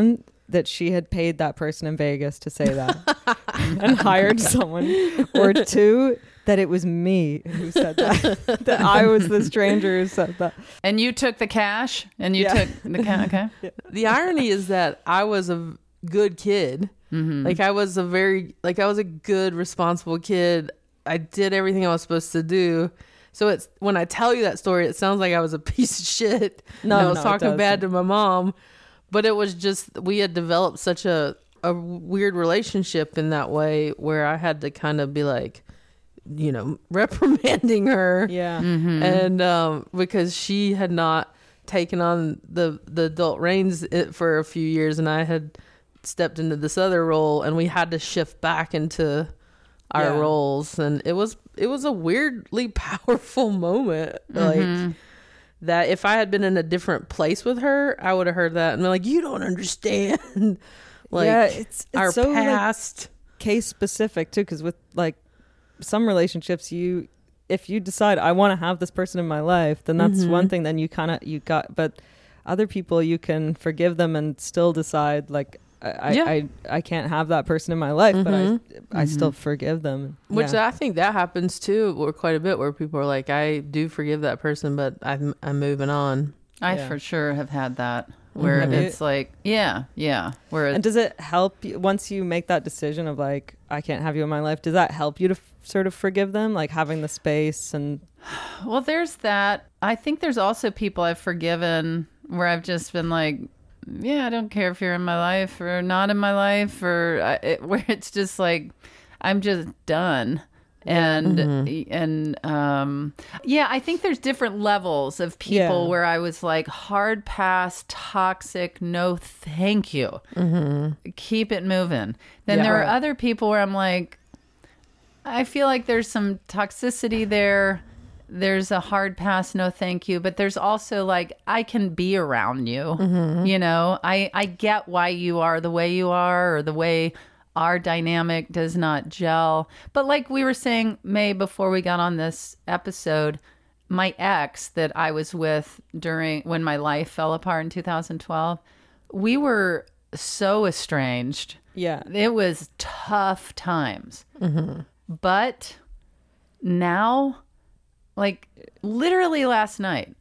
that she had paid that person in Vegas to say that and hired someone, or two, that it was me who said that, that I was the stranger who said that. And you took the cash and you Yeah. took the cash. Okay. Yeah. The irony is that I was a good kid. Mm-hmm. Like I was a very, like I was a good, responsible kid. I did everything I was supposed to do. So it's, when I tell you that story, it sounds like I was a piece of shit. No, and I was no, it talking bad doesn't. to my mom, but it was just, we had developed such a, a weird relationship in that way where I had to kind of be like, you know, reprimanding her. Yeah. Mm-hmm. And um, because she had not taken on the, the adult reins it- for a few years, and I had stepped into this other role, and we had to shift back into our Yeah. roles, and it was it was a weirdly powerful moment. Mm-hmm. Like that, if I had been in a different place with her, I would have heard that and been like, "You don't understand." Like Yeah, it's- it's our so, like, past. Case specific too, because with like some relationships, you if you decide I want to have this person in my life, then that's Mm-hmm. one thing. Then you kind of you got, but other people you can forgive them and still decide like I Yeah. I, I can't have that person in my life, but I Mm-hmm. I still forgive them. Which Yeah. I think that happens too, or quite a bit, where people are like, "I do forgive that person, but I'm I'm moving on." I Yeah. for sure have had that where Mhm. it's like, yeah, yeah. Where And it's, does it help you once you make that decision of like I can't have you in my life? Does that help you to f- sort of forgive them, like having the space and well, there's that. I think there's also people I've forgiven where I've just been like, yeah, I don't care if you're in my life or not in my life, or I, it, where it's just like, I'm just done. And and um yeah, I think there's different levels of people Yeah. where I was like hard pass, toxic, no thank you, keep it moving. Then Yeah. there are Right. other people where I'm like, I feel like there's some toxicity there. There's a hard pass, no thank you. But there's also like, I can be around you. You know, I, I get why you are the way you are, or the way our dynamic does not gel. But like we were saying, May, before we got on this episode, my ex that I was with during when my life fell apart in two thousand twelve, we were so estranged. yeah. It was tough times. But now, like literally last night,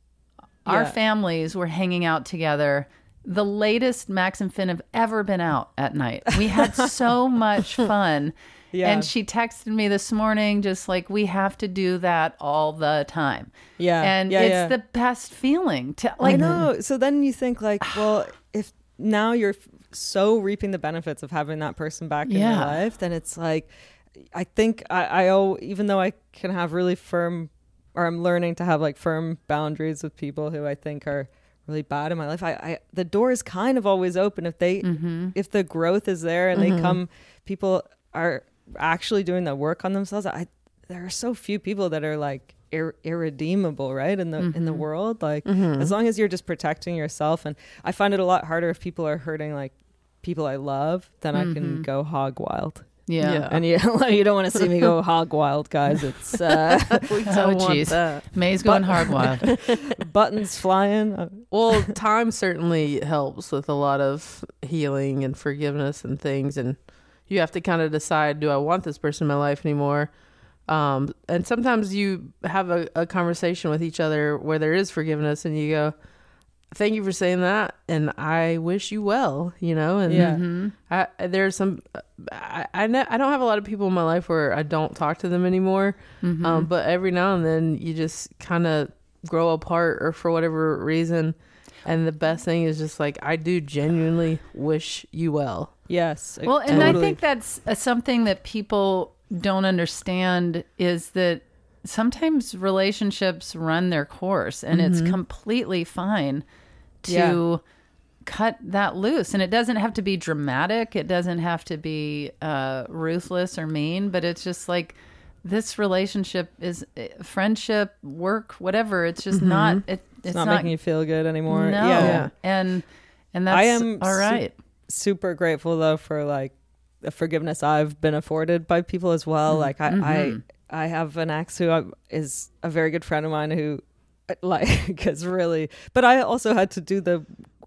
our Yeah. families were hanging out together. The latest Max and Finn have ever been out at night. We had so much fun. Yeah. And she texted me this morning, just like, we have to do that all the time. Yeah. And Yeah, it's yeah. the best feeling to I like, know. So then you think like, well, if now you're f- so reaping the benefits of having that person back in your Yeah. life, then it's like, I think I, I owe, even though I can have really firm, or I'm learning to have like firm boundaries with people who I think are really bad in my life. I, I the door is kind of always open if they, Mm-hmm. if the growth is there and they come, people are actually doing the work on themselves. I there are so few people that are like ir- irredeemable, right? In the in the Mm-hmm. world, like as long as you're just protecting yourself. And I find it a lot harder if people are hurting like people I love, then I can go hog wild. yeah. Yeah. And you you don't want to see me go hog wild, guys. It's uh, We Oh, don't want geez. that. May's going hard wild. buttons flying. Uh, Well, time certainly helps with a lot of healing and forgiveness and things, and you have to kind of decide, do I want this person in my life anymore? Um, and sometimes you have a, a conversation with each other where there is forgiveness, and you go, thank you for saying that, and I wish you well, you know? And Yeah. I, there's some, I, I, ne- I don't have a lot of people in my life where I don't talk to them anymore, um, but every now and then you just kind of grow apart, or for whatever reason. And the best thing is just like, I do genuinely wish you well. yes. Well, and I totally. think that's uh, something that people don't understand is that sometimes relationships run their course, and it's completely fine to Yeah. cut that loose. And it doesn't have to be dramatic. It doesn't have to be uh, ruthless or mean, but it's just like, this relationship is uh, friendship, work, whatever. It's just not, it, it's, it's not, making you feel good anymore. no. Yeah. And, and that's I am all su- right. super grateful though for like the forgiveness I've been afforded by people as well. Like I, I, I have an ex who I, is a very good friend of mine who like is really, but I also had to do the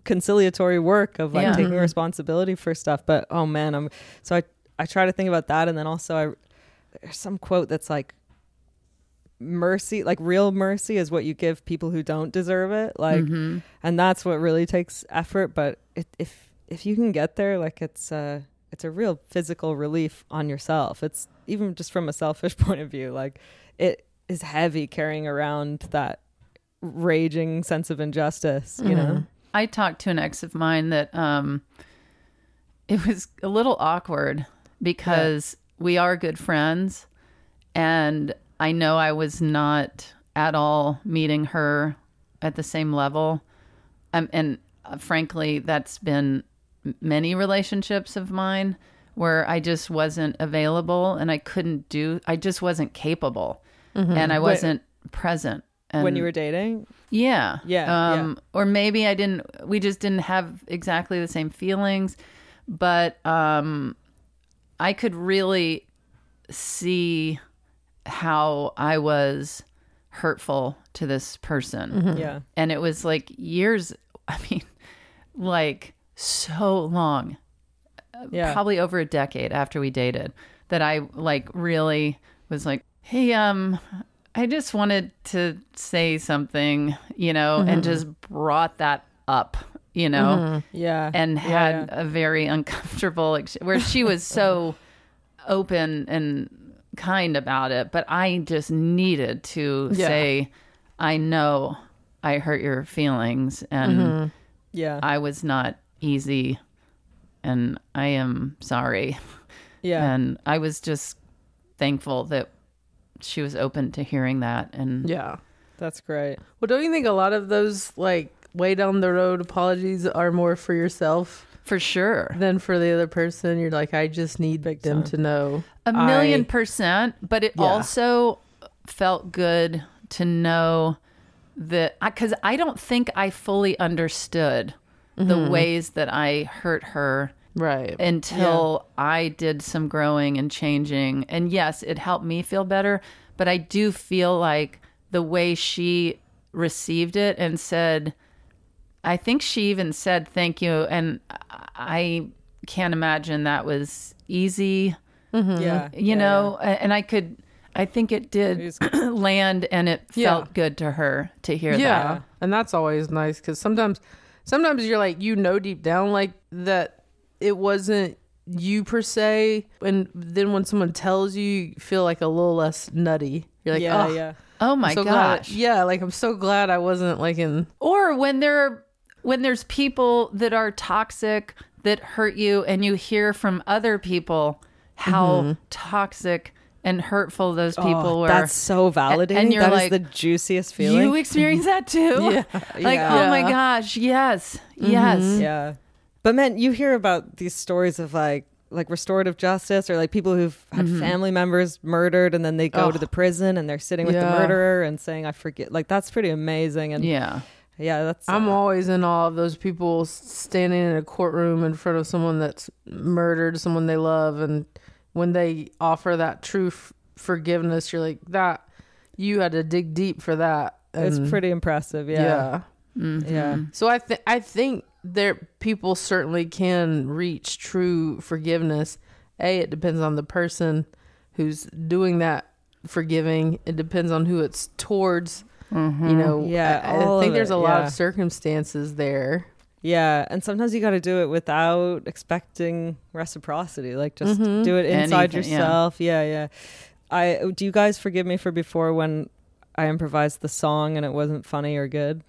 conciliatory work of like Yeah. taking Mhm. responsibility for stuff. But oh man, I'm so I I try to think about that, and then also I there's some quote that's like, mercy, like real mercy is what you give people who don't deserve it, like, Mhm. and that's what really takes effort. But it, if if you can get there, like it's uh it's a real physical relief on yourself. It's even just from a selfish point of view, like it is heavy carrying around that raging sense of injustice, you know. I talked to an ex of mine that um, it was a little awkward because we are good friends, and I know I was not at all meeting her at the same level. Um, and uh, frankly, that's been m- many relationships of mine where I just wasn't available and I couldn't do, I just wasn't capable and I Wait. wasn't present. And When you were dating, yeah. Yeah, Um, Or maybe I didn't, we just didn't have exactly the same feelings, but um, I could really see how I was hurtful to this person. yeah, And it was like years, I mean, like so long, yeah, probably over a decade after we dated, that I like really was like, hey, um, I just wanted to say something, you know, and just brought that up, you know, yeah, and Yeah, had yeah. a very uncomfortable, ex- where she was so open and kind about it, but I just needed to Yeah. say, I know I hurt your feelings and yeah, I was not easy and I am sorry. yeah. And I was just thankful that she was open to hearing that. And Yeah. That's great. Well, don't you think a lot of those like way down the road apologies are more for yourself for sure, than for the other person? You're like, I just need Big them time. to know. a million I- percent. But it Yeah. also felt good to know that, because I, I don't think I fully understood the ways that I hurt her Right. until I did some growing and changing. And yes, it helped me feel better, but I do feel like the way she received it and said, I think she even said thank you, and I can't imagine that was easy, Yeah, you know, and I could, I think it did It land, and it Yeah. felt good to her to hear yeah. that. And that's always nice because sometimes, sometimes you're like, you know, deep down, like that it wasn't you per se. And then when someone tells you, you feel like a little less nutty. You're like, yeah, oh, yeah. Oh my I'm so glad- gosh. yeah. Like, I'm so glad I wasn't like in, Or when there are, when there's people that are toxic that hurt you, and you hear from other people how toxic and hurtful those people Oh, were. That's so validating. and you're That is like, the juiciest feeling. you experience that too? Yeah. Like, Yeah. oh my gosh, yes, yes. Yeah. But man, you hear about these stories of like like restorative justice, or like people who've had family members murdered and then they go Oh. to the prison and they're sitting with Yeah. the murderer and saying, I forget. Like, that's pretty amazing. And yeah, Yeah. that's I'm uh, always in awe of those people standing in a courtroom in front of someone that's murdered someone they love, and when they offer that true f- forgiveness, you're like, that you had to dig deep for that. it's And pretty impressive. Yeah. yeah. Yeah. So I think I think there people certainly can reach true forgiveness. A, it depends on the person who's doing that forgiving. It depends on who it's towards. You know, Yeah, I, I all think of there's it, a lot yeah. of circumstances there. Yeah. And sometimes you got to do it without expecting reciprocity. Like, just Mm-hmm. do it inside Anything, yeah. yourself. Yeah. Yeah. I do you guys forgive me for before when I improvised the song and it wasn't funny or good?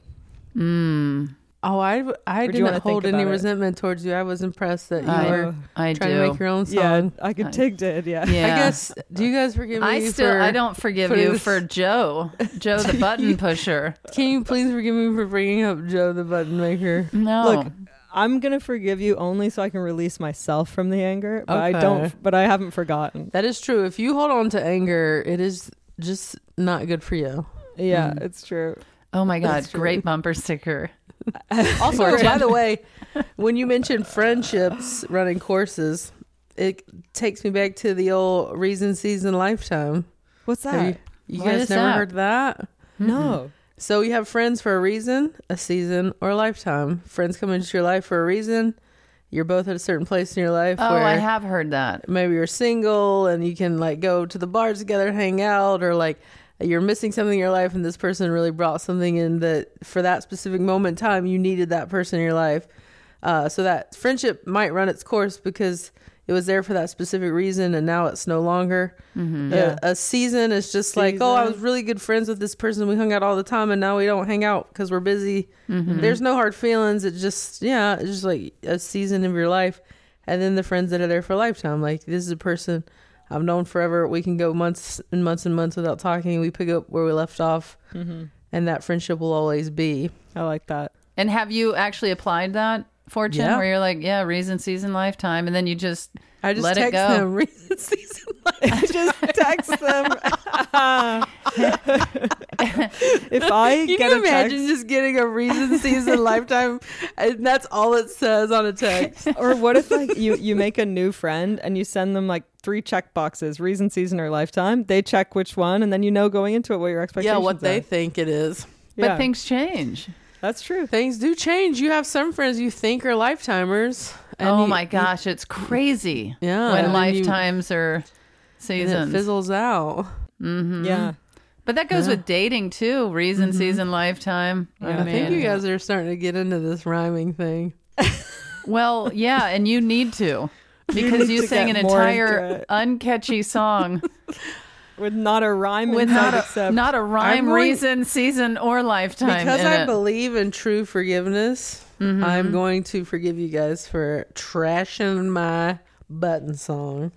Mm, Oh, I, I Or do you wanna didn't think hold any about it? resentment towards you. I was impressed that you I, were I trying do. to make your own Yeah, song. I could I- Tig did. Yeah. yeah. I guess. Do you guys forgive me? I still, for, I don't forgive for you this- for Joe, Joe the button pusher. Can you please forgive me for bringing up Joe the button maker? No. Look, I'm gonna forgive you only so I can release myself from the anger, but I Okay. don't. But I haven't forgotten. That is true. If you hold on to anger, it is just not good for you. Yeah, it's true. oh my God, That's true. great bumper sticker. Also, by the way, when you mentioned friendships running courses, it takes me back to the old Reason, Season, Lifetime. What's Have that? You, you What guys is never that? heard that? No. So you have friends for a reason, a season, or a lifetime. Friends come into your life for a reason. You're both at a certain place in your life. Oh, where I have heard that. Maybe you're single and you can like go to the bars together, hang out, or like you're missing something in your life and this person really brought something in that for that specific moment in time, you needed that person in your life. Uh, so that friendship might run its course because it was there for that specific reason and now it's no longer. Mm-hmm. Yeah. A, a season is just like, oh, I was really good friends with this person. We hung out all the time and now we don't hang out because we're busy. Mm-hmm. There's no hard feelings. It just, yeah, it's just like a season of your life. And then the friends that are there for a lifetime. Like, this is a person I've known forever. We can go months and months and months without talking. We pick up where we left off. Mm-hmm. And that friendship will always be. I like that. And have you actually applied that, Fortune, Yeah. where you're like, yeah, reason, season, lifetime, and then you just I just let it text go? them reason, season, I just text them. If I Can get you a imagine text, just getting a reason, season, lifetime, and that's all it says on a text? or what if like you you make a new friend and you send them like three check boxes, reason, season, or lifetime. They check which one, and then you know going into it what your expectations Yeah, what they are. think it is. But Yeah. things change. That's true. Things do change. You have some friends you think are lifetimers. and Oh you- my gosh, it's crazy. Yeah, when and then you- lifetimes or And it seasons. fizzles out. Mm-hmm. Yeah. But that goes Yeah. with dating too. Reason, Mhm. season, lifetime. Yeah. I I think mean, you guys are starting to get into this rhyming thing. well, yeah, and you need to because need you to sang get an more entire into it. uncatchy song With not a rhyme with inside not a, except not a rhyme, going- reason, season, or lifetime. Because in I it. believe in true forgiveness, Mhm. I'm going to forgive you guys for trashing my button song.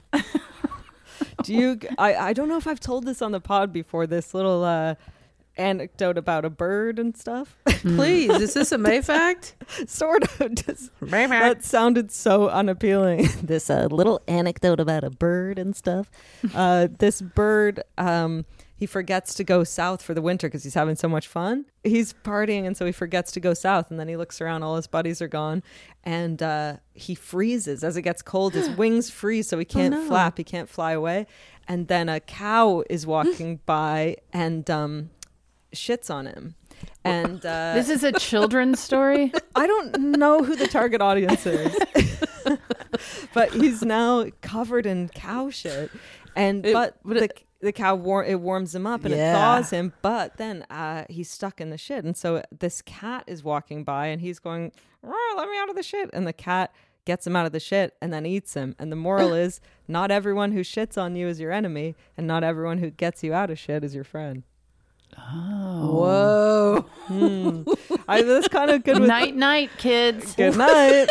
Do you? I I don't know if I've told this on the pod before. This little uh, anecdote about a bird and stuff. Please, is this a May fact? Sort of. Just, that sounded so unappealing. this uh, little anecdote about a bird and stuff. Uh, this bird, um, he forgets to go south for the winter because he's having so much fun. He's partying, and so he forgets to go south. And then he looks around; all his buddies are gone, and uh, he freezes as it gets cold. His wings freeze, so he can't no. flap. He can't fly away. And then a cow is walking by and um, shits on him. And uh, This is a children's story. I don't know who the target audience is, but he's now covered in cow shit. And It- but, but the it- the cow war it warms him up and Yeah. it thaws him. But then uh, he's stuck in the shit, and so this cat is walking by, and he's going, "Oh, let me out of the shit!" And the cat gets him out of the shit and then eats him. And the moral is, not everyone who shits on you is your enemy, and not everyone who gets you out of shit is your friend. Whoa. Hmm. I that's kind of good with Night, night, kids. good night.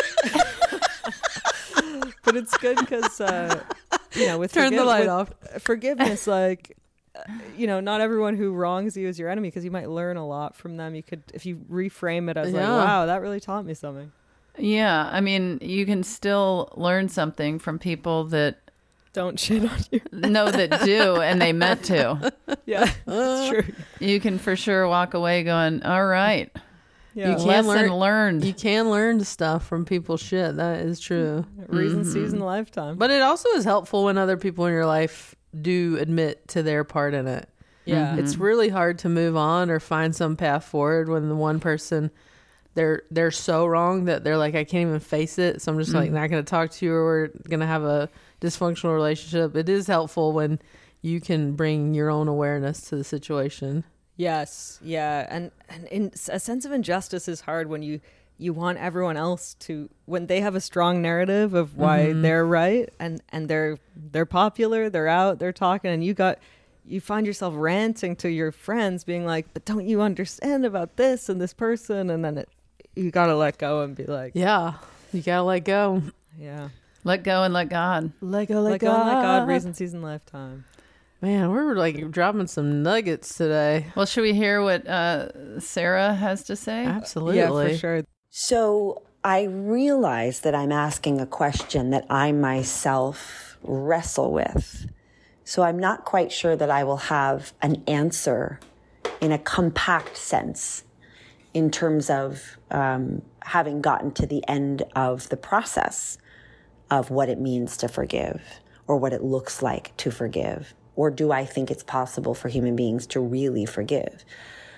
But it's good because uh, you know, with Turn the light with off. forgiveness, like uh, you know, not everyone who wrongs you is your enemy, because you might learn a lot from them. You could, if you reframe it as like, Yeah. wow, that really taught me something. Yeah, I mean, you can still learn something from people that Don't shit on you. know that do, and they meant to. Yeah, that's true. You can for sure walk away going, all right, Yeah, You can lesson learn- learned. You can learn stuff from people's shit. That is true. reason, Mm-hmm. season, lifetime. But it also is helpful when other people in your life do admit to their part in it. yeah, It's really hard to move on or find some path forward when the one person they're they're so wrong that they're like, I can't even face it, so I'm just like not going to talk to you, or we're going to have a dysfunctional relationship. It is helpful when you can bring your own awareness to the situation. yes, yeah, and and in, a sense of injustice is hard when you you want everyone else to, when they have a strong narrative of why Mhm. they're right, and and they're they're popular, they're out, they're talking, and you got you find yourself ranting to your friends, being like, but don't you understand about this and this person, and then it, you got to let go and be like, Yeah, you got to let go. yeah, Let go and let God. Let go, let go and let God, reason, season, lifetime. Man, we're like dropping some nuggets today. Well, should we hear what uh, Sarah has to say? Absolutely. Yeah, for sure. So I realize that I'm asking a question that I myself wrestle with. So I'm not quite sure that I will have an answer in a compact sense in terms of um, having gotten to the end of the process of what it means to forgive, or what it looks like to forgive. Or do I think it's possible for human beings to really forgive?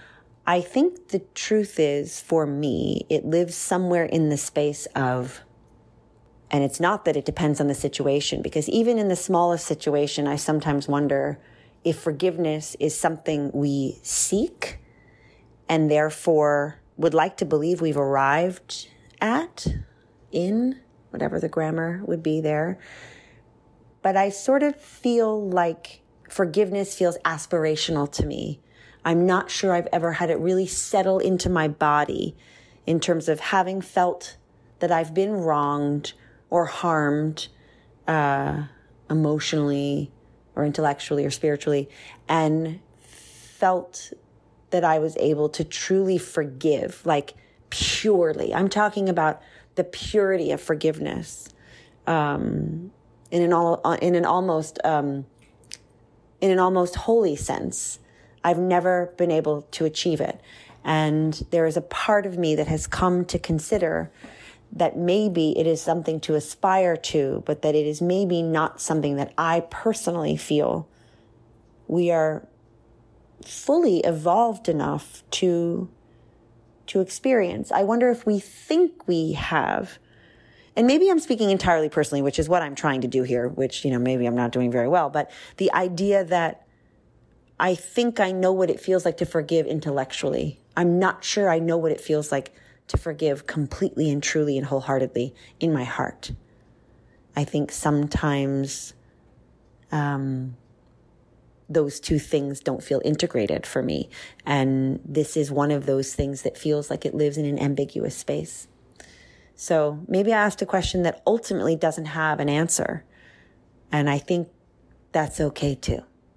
I think the truth is, for me, it lives somewhere in the space of, and it's not that it depends on the situation, because even in the smallest situation, I sometimes wonder if forgiveness is something we seek and therefore would like to believe we've arrived at, in, whatever the grammar would be there. But I sort of feel like forgiveness feels aspirational to me. I'm not sure I've ever had it really settle into my body in terms of having felt that I've been wronged or harmed uh, emotionally or intellectually or spiritually, and felt that I was able to truly forgive, like purely. I'm talking about the purity of forgiveness um, in an all in an almost um, in an almost holy sense. I've never been able to achieve it. And there is a part of me that has come to consider that maybe it is something to aspire to, but that it is maybe not something that I personally feel we are fully evolved enough to, to experience. I wonder if we think we have, and maybe I'm speaking entirely personally, which is what I'm trying to do here, which, you know, maybe I'm not doing very well, but the idea that I think I know what it feels like to forgive intellectually. I'm not sure I know what it feels like to forgive completely and truly and wholeheartedly in my heart. I think sometimes um, those two things don't feel integrated for me. And this is one of those things that feels like it lives in an ambiguous space. So maybe I asked a question that ultimately doesn't have an answer. And I think that's okay too.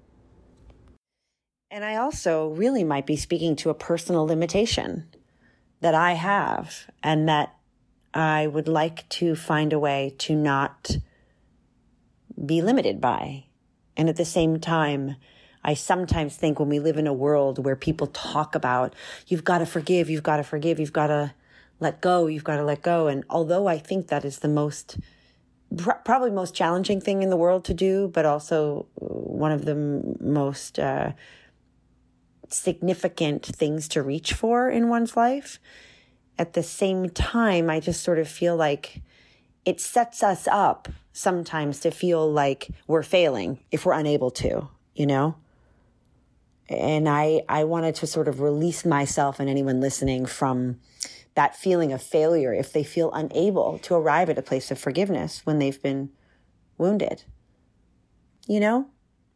And I also really might be speaking to a personal limitation that I have, and that I would like to find a way to not be limited by. And at the same time, I sometimes think when we live in a world where people talk about, you've got to forgive, you've got to forgive, you've got to let go, you've got to let go. And although I think that is the most, pr- probably most challenging thing in the world to do, but also one of the m- most uh, significant things to reach for in one's life, at the same time, I just sort of feel like it sets us up sometimes to feel like we're failing if we're unable to, you know? And I, I wanted to sort of release myself and anyone listening from that feeling of failure if they feel unable to arrive at a place of forgiveness when they've been wounded. You know?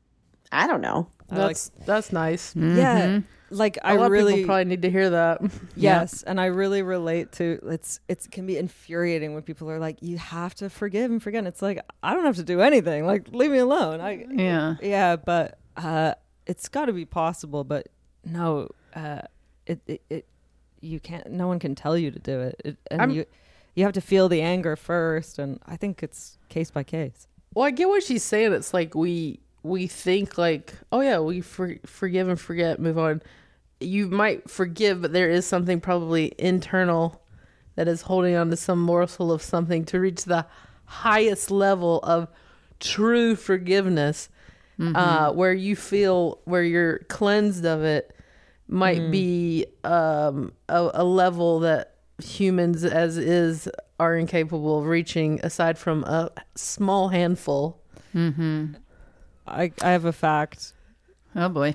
I don't know. That's like, that's nice. Mm-hmm. Yeah, like a I lot really of people probably need to hear that. Yes, yeah. And I really relate to it's. It can be infuriating when people are like, "You have to forgive and forget." And it's like I don't have to do anything. Like leave me alone. I yeah yeah, but uh, it's got to be possible. But no, uh, it, it it you can't. No one can tell you to do it, it and I'm, you you have to feel the anger first. And I think it's case by case. Well, I get what she's saying. It's like we. we think like, oh yeah, we for, forgive and forget, move on. You might forgive, but there is something probably internal that is holding on to some morsel of something to reach the highest level of true forgiveness, mm-hmm. uh, where you feel, where you're cleansed of it, might mm. be um, a, a level that humans as is are incapable of reaching, aside from a small handful. Mm-hmm. I, I have a fact. Oh boy.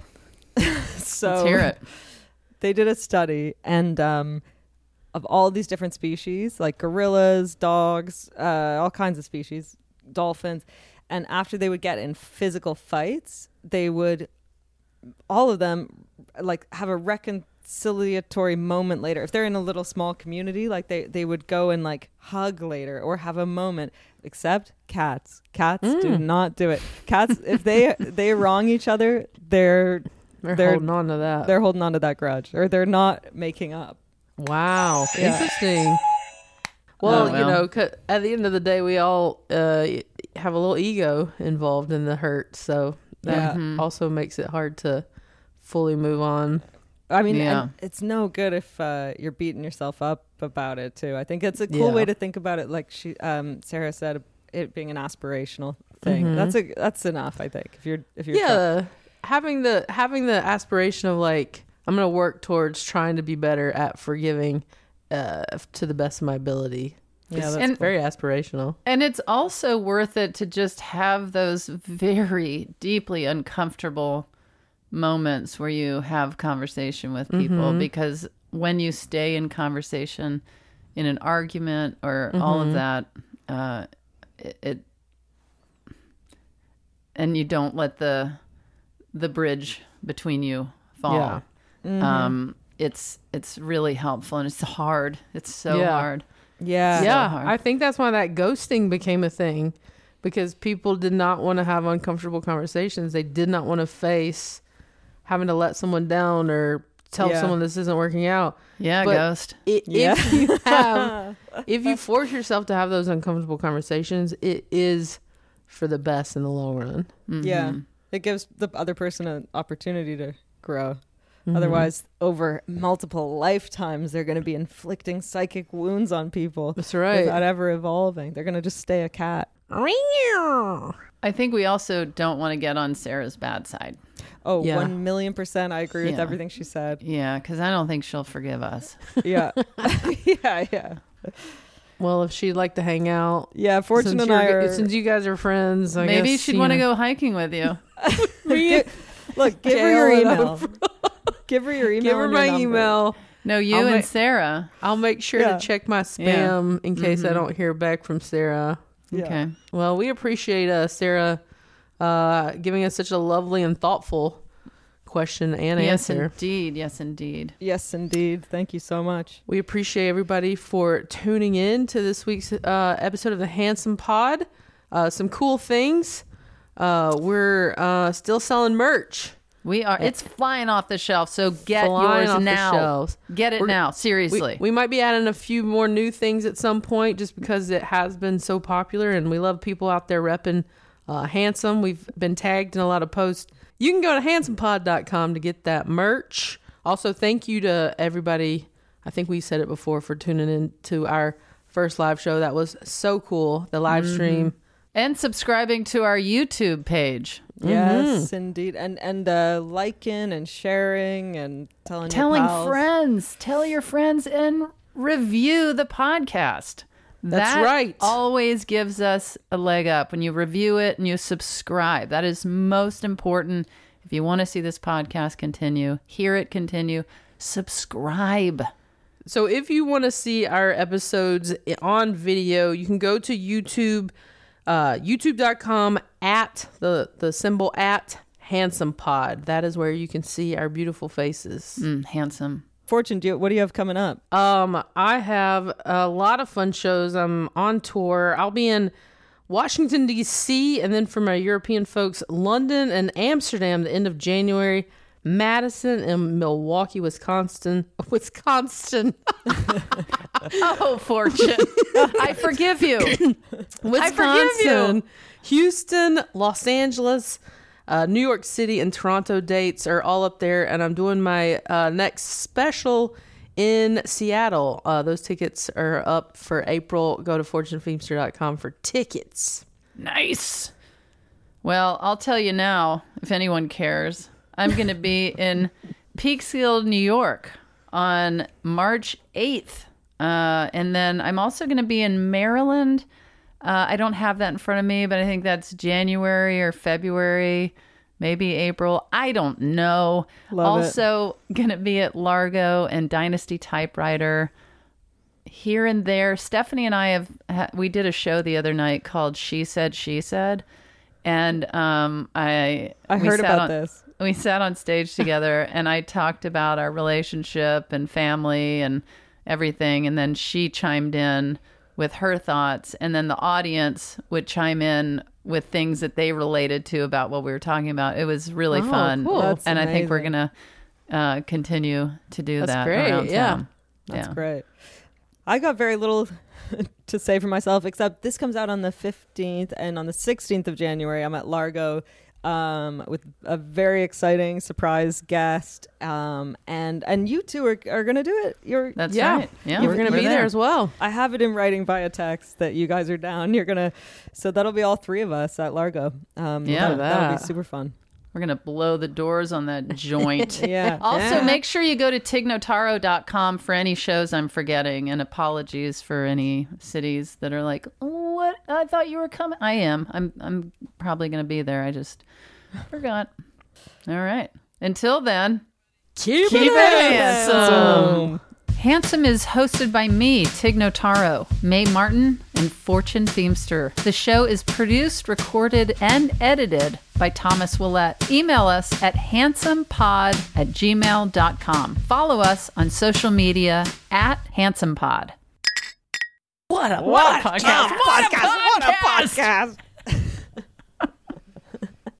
So let's hear it. They did a study, and um, of all these different species, like gorillas, dogs, uh, all kinds of species, dolphins, and after they would get in physical fights, they would, all of them, like have a reconciliatory moment later. If they're in a little small community, like they, they would go and like hug later or have a moment. Except cats. Cats mm. do not do it. Cats, if they they wrong each other, they're, they're they're holding on to that. They're holding on to that grudge, or they're not making up. Wow, yeah. Interesting. Well, oh, well, you know, at the end of the day, we all uh, have a little ego involved in the hurt, so that yeah. mm-hmm. also makes it hard to fully move on. I mean, yeah. it's no good if uh, you're beating yourself up about it too. I think it's a cool yeah. way to think about it. Like she, um, Sarah said, it being an aspirational thing. Mm-hmm. That's a that's enough. I think if you're if you're yeah, tra- having the having the aspiration of like, I'm going to work towards trying to be better at forgiving uh, to the best of my ability. Yeah, that's And- Very aspirational. And it's also worth it to just have those very deeply uncomfortable moments where you have conversation with people, Mm-hmm. because when you stay in conversation in an argument or all Mm-hmm. of that, uh, it, it and you don't let the the bridge between you fall. Yeah. Mm-hmm. Um, it's it's really helpful, and it's hard. It's so Yeah. hard. Yeah. yeah, hard. I think that's why that ghosting became a thing, because people did not want to have uncomfortable conversations. They did not want to face having to let someone down or tell Yeah. someone this isn't working out. Yeah, But ghost. I Yeah. If you have, if you force yourself to have those uncomfortable conversations, it is for the best in the long run. Yeah. It gives the other person an opportunity to grow. Mm-hmm. Otherwise, over multiple lifetimes, they're going to be inflicting psychic wounds on people. That's right. Without ever evolving. They're going to just stay a cat. I think we also don't want to get on Sarah's bad side. Oh, Yeah. one million percent. I agree with Yeah. everything she said. Yeah, because I don't think she'll forgive us. Yeah. yeah, yeah. Well, if she'd like to hang out, Yeah, Fortune since, and you're I g- are... since you guys are friends, I Maybe guess, she'd you want to know. go hiking with you. Gi- Look, give her your Jail it email. give her your email. Give her and your my number. email. No, you I'll and ma- Sarah. I'll make sure Yeah. to check my Yeah. spam in case I don't hear back from Sarah. Yeah. Okay. Well, we appreciate uh, Sarah uh, giving us such a lovely and thoughtful question and Yes, answer. indeed. Yes, indeed. Yes, indeed. Thank you so much. We appreciate everybody for tuning in to this week's uh, episode of the Handsome Pod. Uh, some cool things. Uh, we're uh, still selling merch. We are. It's flying off the shelf, so get Flying yours off the now. shelves. Get it We're- now. Seriously. We, we might be adding a few more new things at some point just because it has been so popular, and we love people out there repping uh, Handsome. We've been tagged in a lot of posts. You can go to handsome pod dot com to get that merch. Also, thank you to everybody. I think we said it before, for tuning in to our first live show. That was so cool. The live stream. and subscribing to our YouTube page. Yes, indeed. And and uh, liking and sharing and telling Telling your pals. friends. Tell your friends and review the podcast. That's That right. always gives us a leg up when you review it and you subscribe. That is most important. If you want to see this podcast continue, hear it continue, subscribe. So if you want to see our episodes on video, you can go to YouTube, uh, youtube dot com at the, the symbol at Handsome Pod. That is where you can see our beautiful faces. Mm, handsome. Fortune, do you, what do you have coming up? Um, I have a lot of fun shows. I'm on tour. I'll be in Washington, D C, and then for my European folks, London and Amsterdam, the end of January. Madison and Milwaukee, Wisconsin. Wisconsin. Oh, Fortune. I forgive you. Wisconsin, Houston, Los Angeles, uh, New York City, and Toronto dates are all up there. And I'm doing my uh, next special in Seattle. Uh, those tickets are up for April. Go to fortune feimster dot com for tickets. Nice. Well, I'll tell you now, if anyone cares, I'm going to be in Peekskill, New York on March eighth. Uh, and then I'm also going to be in Maryland. Uh, I don't have that in front of me, but I think that's January or February, maybe April. I don't know. Love it. also going to be at Largo and Dynasty Typewriter. Here and there. Stephanie and I have, ha- we did a show the other night called She Said, She Said. And um, I I we heard sat about on- this. We sat on stage together and I talked about our relationship and family and everything. And then she chimed in with her thoughts. And then the audience would chime in with things that they related to about what we were talking about. It was really Oh, fun. cool. That's and I think we're going amazing. to uh, continue to do That's that great, around yeah. town. That's yeah. great. I got very little to say for myself, except this comes out on the fifteenth, and on the sixteenth of January, I'm at Largo um, with a very exciting surprise guest. Um, and and you two are, are going to do it. You're That's Yeah. right. Yeah, We're going to be there as well. I have it in writing via text that you guys are down. You're going to, so that'll be all three of us at Largo. Um, Yeah, that'll, that'll be that. super fun. We're going to blow the doors on that joint. Yeah. Also, Yeah. make sure you go to tig notaro dot com for any shows I'm forgetting. And apologies for any cities that are like, what? I thought you were coming. I am. I'm I'm probably going to be there. I just forgot. All right. Until then, Keep, keep it it handsome. handsome. Handsome is hosted by me, Tig Notaro, Mae Martin, and Fortune Feemster. The show is produced, recorded, and edited by Thomas Willett. Email us at handsomepod at gmail dot com. Follow us on social media at handsomepod. What a What a podcast. podcast. What a podcast.